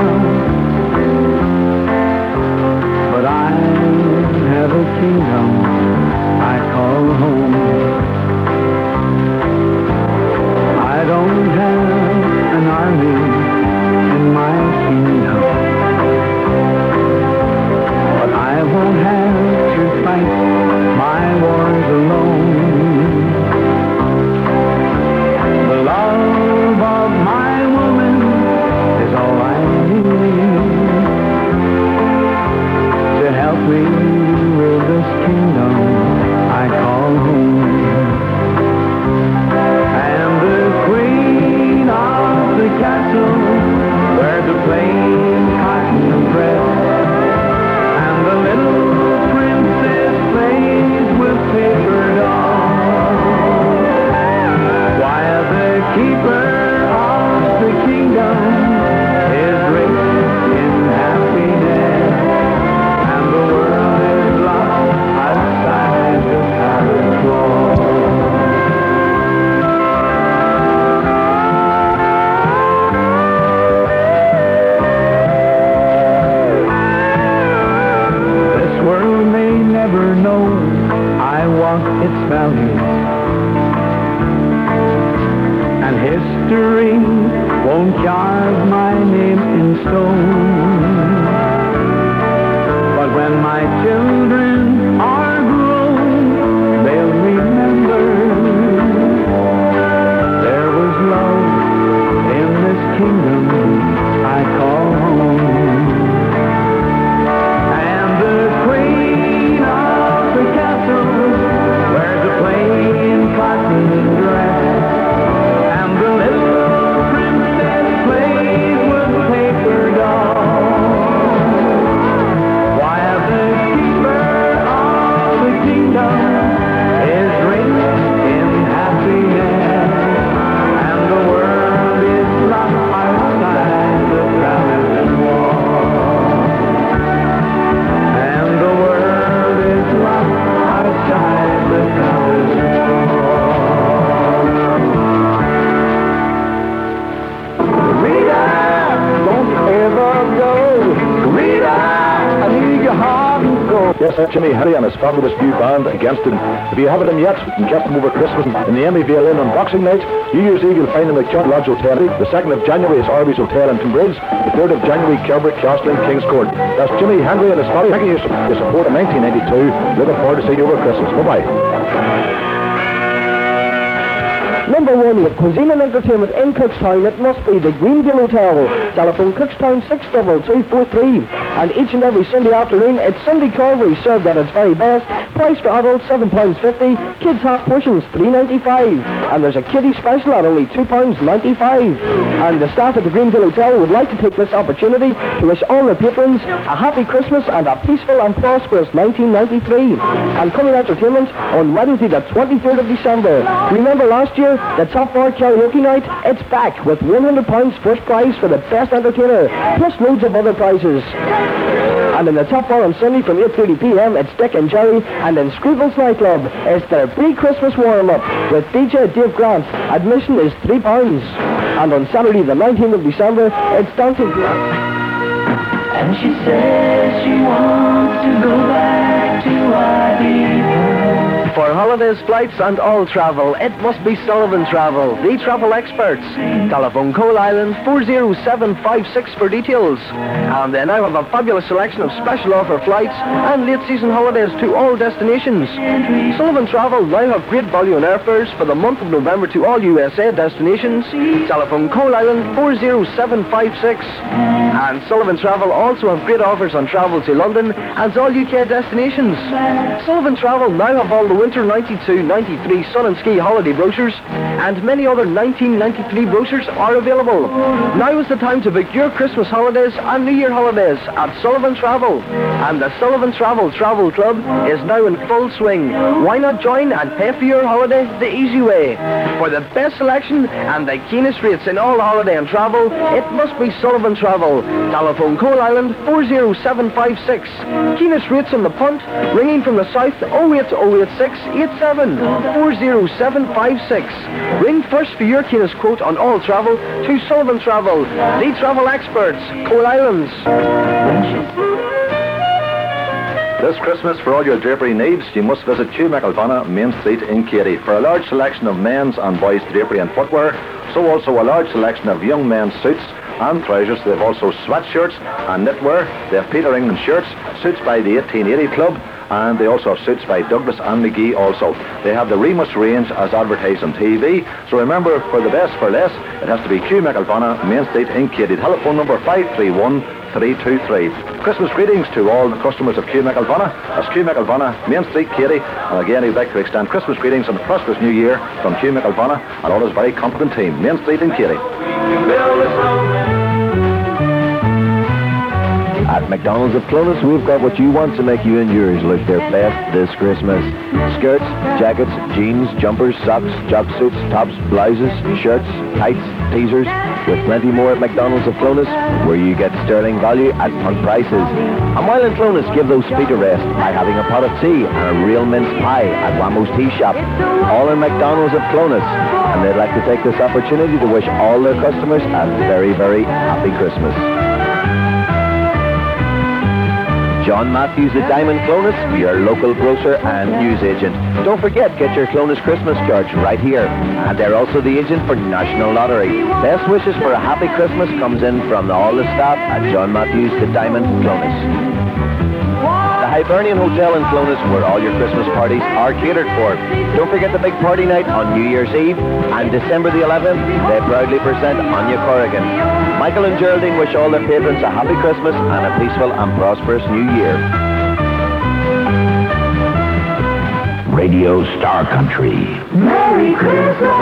but I have a kingdom I call home. I don't have an army in my kingdom, but I won't have to fight my wars alone. The love of my woman is all I need to help me with this kingdom I call home. And the queen of the castle where the plain cotton press, and the little princess plays with paper dolls, while the keeper of the kingdom is rich in happiness, and the world is lost outside the palace wall. This world may never know I walk its valleys, and history won't carve my name in stone. But when my children are grown, they'll remember there was love in this kingdom I call home. And the queen of the castle wears a plain cotton dress, and the little princess plays with paper dolls, while the keeper of the kingdom is rich in happiness, and the world is lost outside the palace wall. And the world is lost outside the palace wall. Rita, don't ever go. Rita, I need your heart and soul. Yes, that's Jimmy Harry and his fabulous new band Against It. If you haven't them yet, you can get them over Christmas in the Emmy V L Inn on Boxing Night. New Year's Eve you'll find them at John Lodge Hotel. The second of January is Arby's Hotel in Tunbridge. The third of January, Kelbrick Castle in Kings Court. That's Jimmy Henry and his family. Thank you for your support in nineteen ninety-two. Looking forward to seeing you over Christmas. Bye-bye. Number number one with cuisine and entertainment in Cookstown, it must be the Greenville Hotel. Telephone Cookstown six two two four three. And each and every Sunday afternoon, it's Sunday Carvery served at its very best. Price for adults seven pounds fifty. Kids half portions three ninety-five. And there's a kiddie special at only two pounds ninety-five. And the staff at the Greenville Hotel would like to take this opportunity to wish all their patrons a happy Christmas and a peaceful and prosperous nineteen ninety-three. And coming entertainment on Wednesday the twenty-third of December. Remember last year, the Top Bar Karaoke Night? It's back with one hundred pounds first prize for the best entertainer, plus loads of other prizes. And in the Top Bar on Sunday from eight thirty p.m. it's Dick and Jerry, and in Screwball's nightclub it's their pre-Christmas warm-up with D J Dave Grant. Admission is three pounds. And on Saturday the nineteenth of December it's Dancing. And she says she wants to go back to Ibiza. For holidays, flights and all travel, it must be Sullivan Travel, the travel experts. Telephone Coal Island four oh seven five six for details. And they now have a fabulous selection of special offer flights and late season holidays to all destinations. Sullivan Travel now have great value on airfares for the month of November to all U S A destinations. Telephone Coal Island four oh seven five six. And Sullivan Travel also have great offers on travel to London and all U K destinations. Sullivan Travel now have all the Winter ninety-two ninety-three Sun and Ski holiday brochures, and many other nineteen ninety-three brochures are available. Now is the time to book your Christmas holidays and New Year holidays at Sullivan Travel. And the Sullivan Travel Travel Club is now in full swing. Why not join and pay for your holiday the easy way? For the best selection and the keenest rates in all holiday and travel, it must be Sullivan Travel. Telephone Coal Island four oh seven five six. Keenest rates on the punt, ringing from the south oh eight oh eight six eight seven four oh seven five six. Ring first for your keenest quote on all travel to Sullivan Travel, the travel experts, Coal Islands. This Christmas, for all your drapery needs, you must visit Hugh McElvanna, Main Street in Katy, for a large selection of men's and boys' drapery and footwear, so also a large selection of young men's suits and trousers. They have also sweatshirts and knitwear. They have Peter England shirts, suits by the eighteen eighty Club, and they also have suits by Douglas and McGee also. They have the Remus range as advertised on T V. So remember, for the best for less, it has to be Hugh McElvanna, Main Street in Katy. Telephone number five three one three two three. Christmas greetings to all the customers of Hugh McElvanna. That's Hugh McElvanna, Main Street, Katy. And again, he'd like to extend Christmas greetings and a prosperous new year from Hugh McElvanna and all his very competent team. Main Street in Katy. At McDonald's of Clones, we've got what you want to make you and yours look their best this Christmas. Skirts, jackets, jeans, jumpers, socks, jock suits, tops, blouses, shirts, tights, teasers, with plenty more at McDonald's of Clones, where you get sterling value at punt prices. And while in Clones, give those feet a rest by having a pot of tea and a real mince pie at Whammo's Tea Shop, all in McDonald's of Clones. And they'd like to take this opportunity to wish all their customers a very, very happy Christmas. John Matthews at Diamond Clones, your local grocer and news agent. Don't forget, get your Clones Christmas cards right here. And they're also the agent for National Lottery. Best wishes for a happy Christmas comes in from all the staff at John Matthews at Diamond Clones. The Hibernian Hotel in Clones, where all your Christmas parties are catered for. Don't forget the big party night on New Year's Eve, and December the eleventh, they proudly present Anya Corrigan. Michael and Geraldine wish all their patrons a happy Christmas and a peaceful and prosperous New Year. Radio Star Country. Merry Christmas.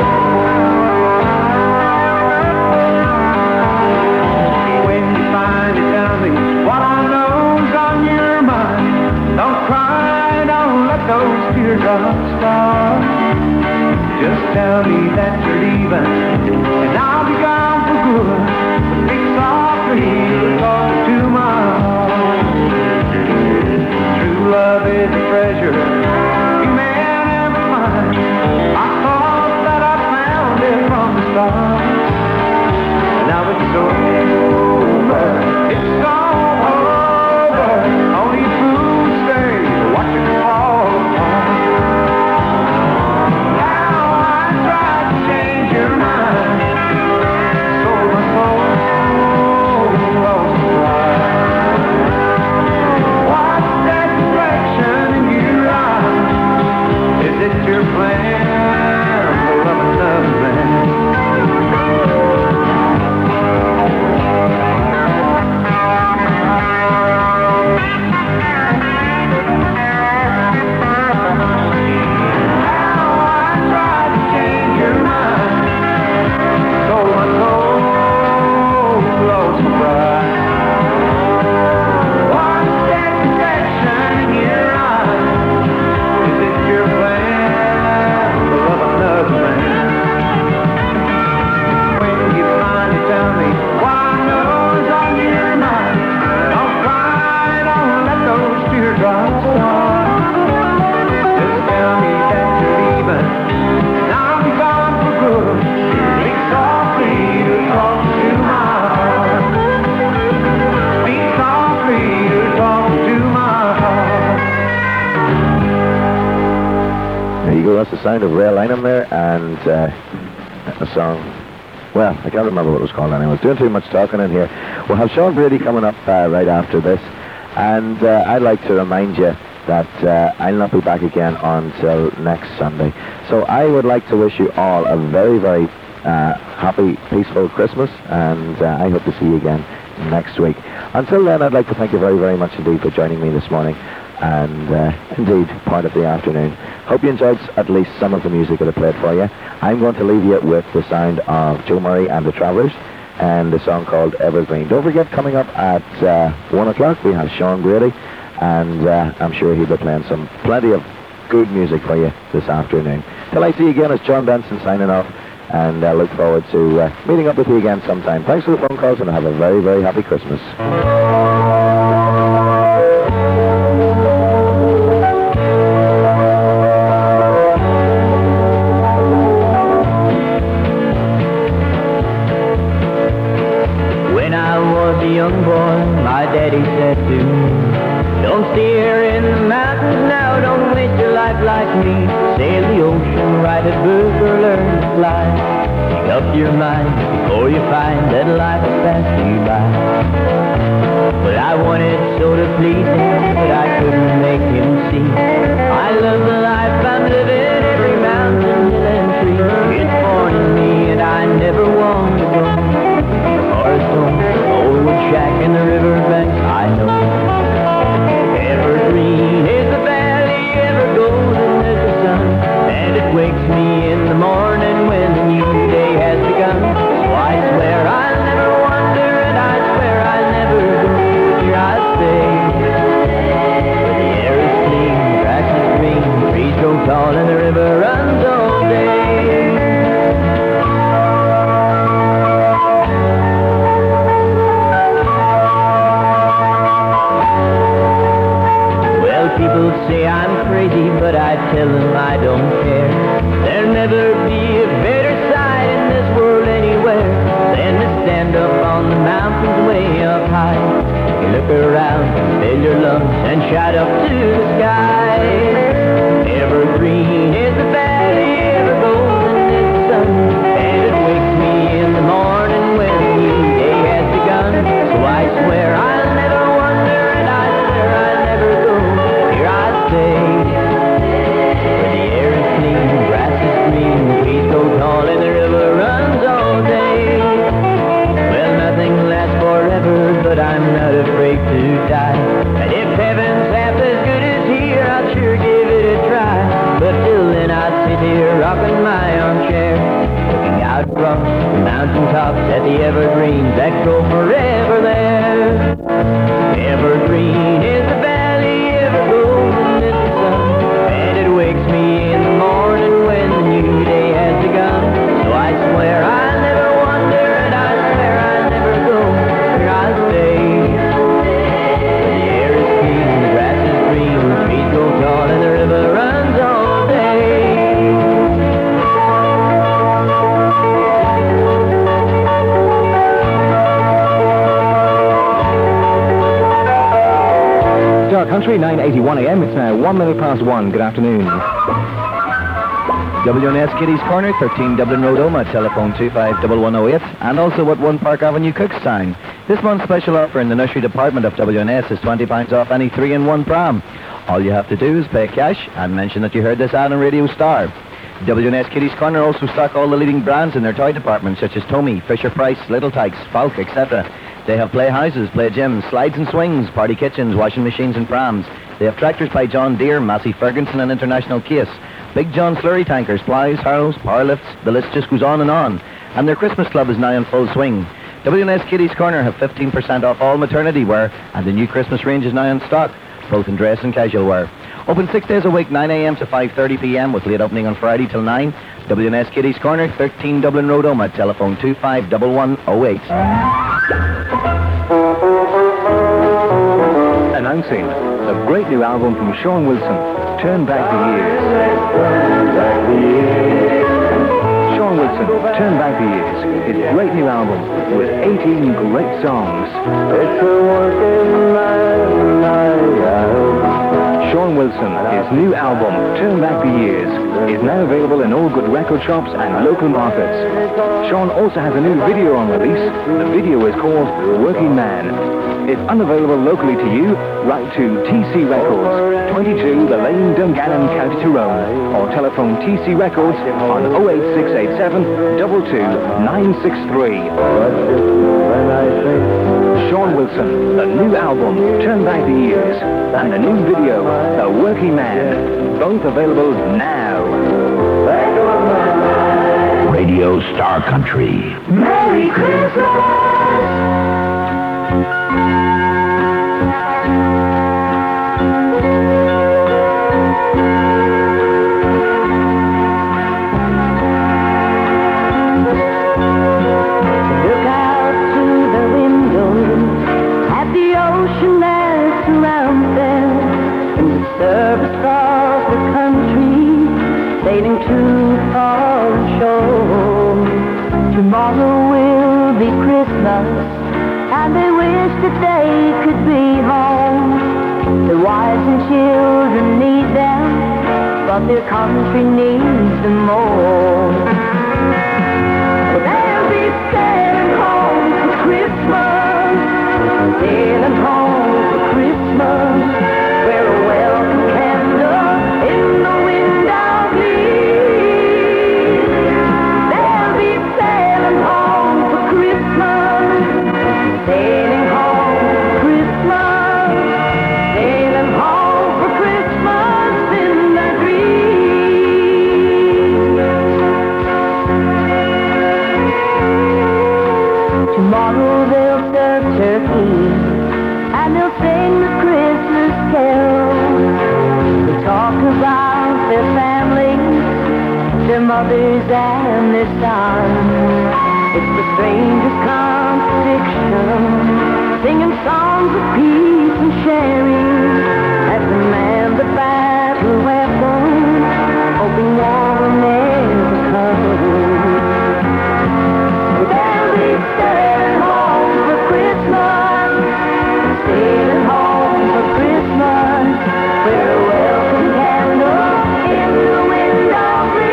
When you finally tell me what I know's on your mind, don't cry, don't let those teardrops fall. Just tell me that you're leaving, and I'll be gone for good. Big soft breeze close to my heart. True love is a treasure you may never find. I thought that I found it from the start. Now it's over, it's over. Only a fool stays watching it fall apart. Now I tried to change your mind, sold my soul sound of Ray Lynham there, and uh, a song, well, I can't remember what it was called anyway. I was doing too much talking in here. We'll have Sean Brady coming up uh, right after this, and uh, I'd like to remind you that uh, I'll not be back again until next Sunday. So I would like to wish you all a very, very uh, happy, peaceful Christmas, and uh, I hope to see you again next week. Until then, I'd like to thank you very, very much indeed for joining me this morning, and uh, indeed part of the afternoon. Hope you enjoyed at least some of the music that I played for you. I'm going to leave you with the sound of Joe Murray and the Travellers and a song called Evergreen. Don't forget, coming up at uh, one o'clock we have Sean Brady, and uh, I'm sure he'll be playing some plenty of good music for you this afternoon. Till I see you again, it's John Benson signing off, and I uh, look forward to uh, meeting up with you again sometime. Thanks for the phone calls, and have a very, very happy Christmas. When I was a young boy, my daddy said to me, don't steer in the mountains now, don't waste your life like me. Sail the ocean, write a book, or learn to fly. Make up your mind before you find that life has passed you by. But I wanted so to please him, but I couldn't make him see. I love the life I'm living, every mountain, hill, and tree. It's born in me, and I never want to go. Forest home, old wood shack in the riverbanks, I know. Evergreen is the valley, ever golden as the sun, and it wakes me in the morning when the new day has begun. So I swear I'll never wander, and I swear I'll never go. Here I stay, where the air is clean, the grass is green, the trees grow tall, and the river runs all day. People say I'm crazy, but I tell them I don't care. There'll never be a better sight in this world anywhere than to stand up on the mountains way up high. You look around, fill your lungs, and shout up to the sky. Evergreen is the valley, ever golden is the sun, and it wakes me in the morning when the new day has begun. So I swear I'll never wander, and I swear I'll never go. Where the air is clean, the grass is green, the trees grow tall, and the river runs all day. Well, nothing lasts forever, but I'm not afraid to die. And if heaven's half as good as here, I'll sure give it a try. But till then I'll sit here rocking my armchair, looking out across the mountaintops at the evergreens that grow forever there. Evergreen is the valley, ever golden is the sun, and it wakes me in the morning when the new day has begun. So I swear I'll never wander, and I swear I'll never go. Here I'll stay, where the air is clean, the grass is green, the trees grow tall, and the river runs all day. Star Country, nine eighty-one a m. It's now one minute past one. Good afternoon. W N S Kiddies Corner, thirteen Dublin Road, Omagh, telephone two five one one oh eight, and also at one Park Avenue, Cookstown. This month's special offer in the nursery department of W N S is twenty pounds off any three in one pram. All you have to do is pay cash and mention that you heard this ad on Radio Star. W N S Kiddies Corner also stock all the leading brands in their toy department, such as Tommy, Fisher-Price, Little Tykes, Falk, et cetera. They have playhouses, play gyms, slides and swings, party kitchens, washing machines and prams. They have tractors by John Deere, Massey Ferguson and International Case. Big John slurry tankers, plows, harrows, power lifts, the list just goes on and on. And their Christmas club is now in full swing. W N S Kiddies Corner have fifteen percent off all maternity wear, and the new Christmas range is now in stock, both in dress and casual wear. Open six days a week, nine a m to five thirty p m with late opening on Friday till nine. W N S Kiddies Corner, thirteen Dublin Road, Omagh, telephone two five one one oh eight. Announcing a great new album from Sean Wilson, Turn Back the Years. Sean Wilson, Turn Back the Years, his great new album with eighteen great songs. It's a working man, Sean Sean Wilson. His new album, Turn Back the Years, is now available in all good record shops and local markets. Sean also has a new video on release. The video is called Working Man. If unavailable locally to you, write to T C Records, twenty-two The Lane, Dungannon, County Tyrone, or telephone T C Records on oh eight six eight seven, two two, nine six three. Sean Wilson, the new album, Turn Back the Years, and the new video, The Working Man, both available now. Radio Star Country. Merry Christmas! Look out through the window at the ocean that surrounds them, in the service of the country, sailing to foreign shore. Tomorrow will be Christmas, and they wish that they could be home. Their wives and children need them, but their country needs them more. But they'll be sailing home for Christmas, sailing home for Christmas, where a welcome candle in the window gleams. They'll be sailing home for Christmas, sailing home for Christmas, sailing home for Christmas in their dreams. Tomorrow they'll serve turkey and they'll sing the Christmas carol. They'll talk about their families, their mothers and their sons. It's the strangest contradiction, singing songs of peace and sharing, as the man the battle weapon, hoping war will never come. They'll be sailing home for Christmas, sailing home for Christmas, where a welcome candle in the window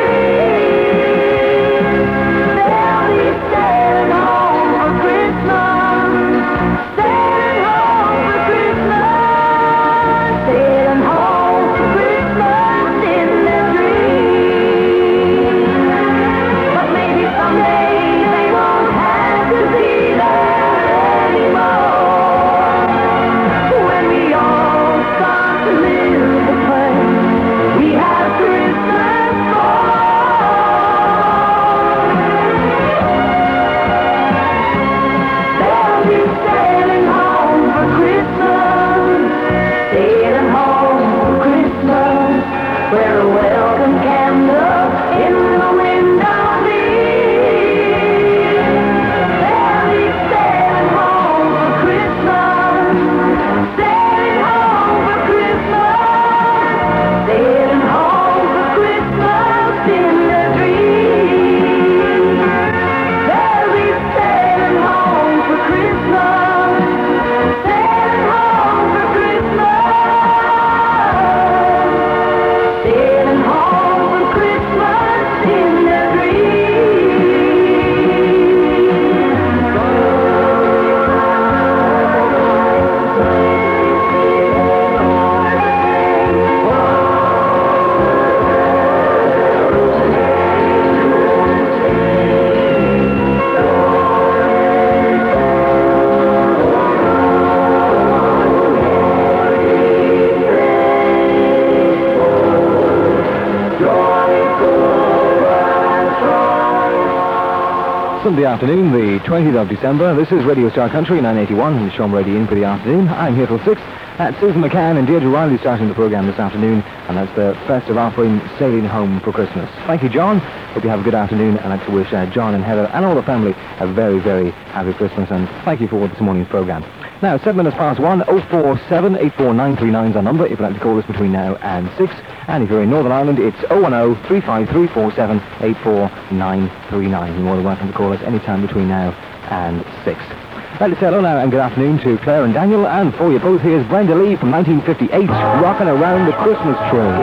gleams. They'll be sailing home for Christmas, sailing home for Christmas, sailing home for Christmas in their dreams. But maybe someday they won't have to be there anymore. When we all start to live the place we have Christmas for. They'll be sailing home for Christmas, sailing home for Christmas, where a welcome candle in the window gleams. They'll be sailing home for Christmas, sailing home for Christmas, sailing home for Christmas in their dreams. They'll be sailing home for Christmas, sailing home for Christmas, sailing home for Christmas in their Sunday afternoon, the twentieth of December. This is Radio Star Country, nine eighty-one, and Sean Brady in for the afternoon. I'm here till six. That's Susan McCann and Deirdre Riley starting the programme this afternoon, and that's the festive offering, Sailing Home for Christmas. Thank you, John. Hope you have a good afternoon, and I'd like to wish uh, John and Heather and all the family a very, very happy Christmas, and thank you for this morning's programme. Now, seven minutes past one, oh four seven, eight four nine three nine is our number if you'd like to call us between now and six. And if you're in Northern Ireland, it's oh one oh, three five three four seven, eight four nine three nine. You're more than welcome to call us any time between now and six. Like to say hello now and good afternoon to Claire and Daniel, and for you both, here's Brenda Lee from nineteen fifty-eight, Rocking Around the Christmas Tree.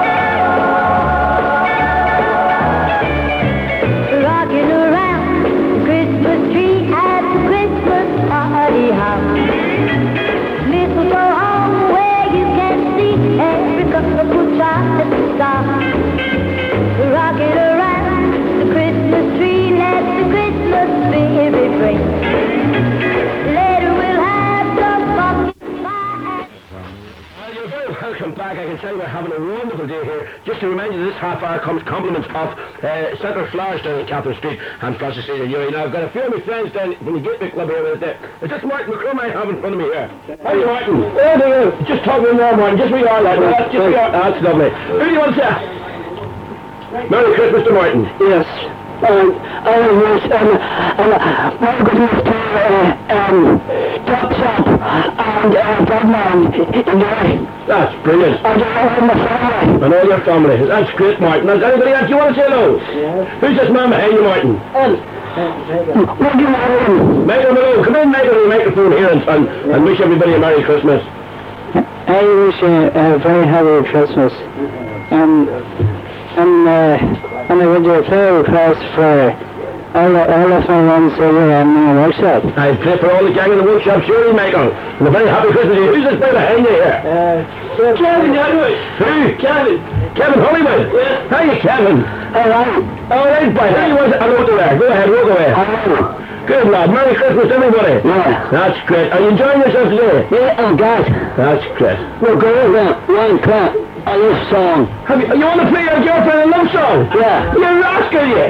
Rocking around the Christmas tree at the Christmas party house. Mistletoe home where you can see every couple child at the star. Rocking around the Christmas tree, let the Christmas spirit ring. Later we'll have some pumpkin pie. Well, you're very welcome back. I can tell you we're having a wonderful day here. Just to remind you, this half hour comes compliments of uh, Centre Flowers down in Catherine Street and Francis Street in Uri. Now, I've got a few of my friends down from the Gateway Club here with it. It's just Martin McCrum I have in front of me here. How are you, Martin? Oh, do you? Just talk to me more, Martin. Just where you are, lad. That's just where you are. That's lovely. Who do you want to say? Merry Christmas to Martin. Yes. Um, I was, um, um, Merry Christmas to, uh, um, Top Shop and, uh, Batman in Uri. That's brilliant. And, uh, my family. And all your family. That's great, Martin. Has anybody else you want to say hello? Yes. Who's this man behind you, Martin? Um, what do you want? Michael Malone. Come in, Michael, to the microphone here and, and, and wish everybody a Merry Christmas. I wish you a very happy Christmas. Um, and, uh, and I would do a prayer request for all, all of my ones over in the workshop. I pray for all the gang in the workshop, surely, Michael. And a very happy Christmas to you. Who's this boy behind you here? Uh, Kevin Hollywood. Who? Kevin. Kevin Hollywood? Yes. How you, Kevin? All right. All right, boy. How you want to... Hello to there. Go ahead, walk away. Hello. Good, lad. Merry Christmas, everybody. Yeah. That's great. Are you enjoying yourself today? Yeah, oh God. That's great. We're going to one clap. A love song. Have you, you want to play your girlfriend a love song? Yeah. You're a rascal, you.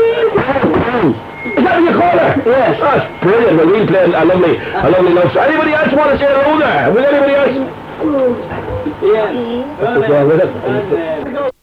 Is that what you call her? Yes. That's brilliant. Well, we'll play a lovely, a lovely love song. Anybody else want to say hello there? Will anybody else? Yeah. Well, with it.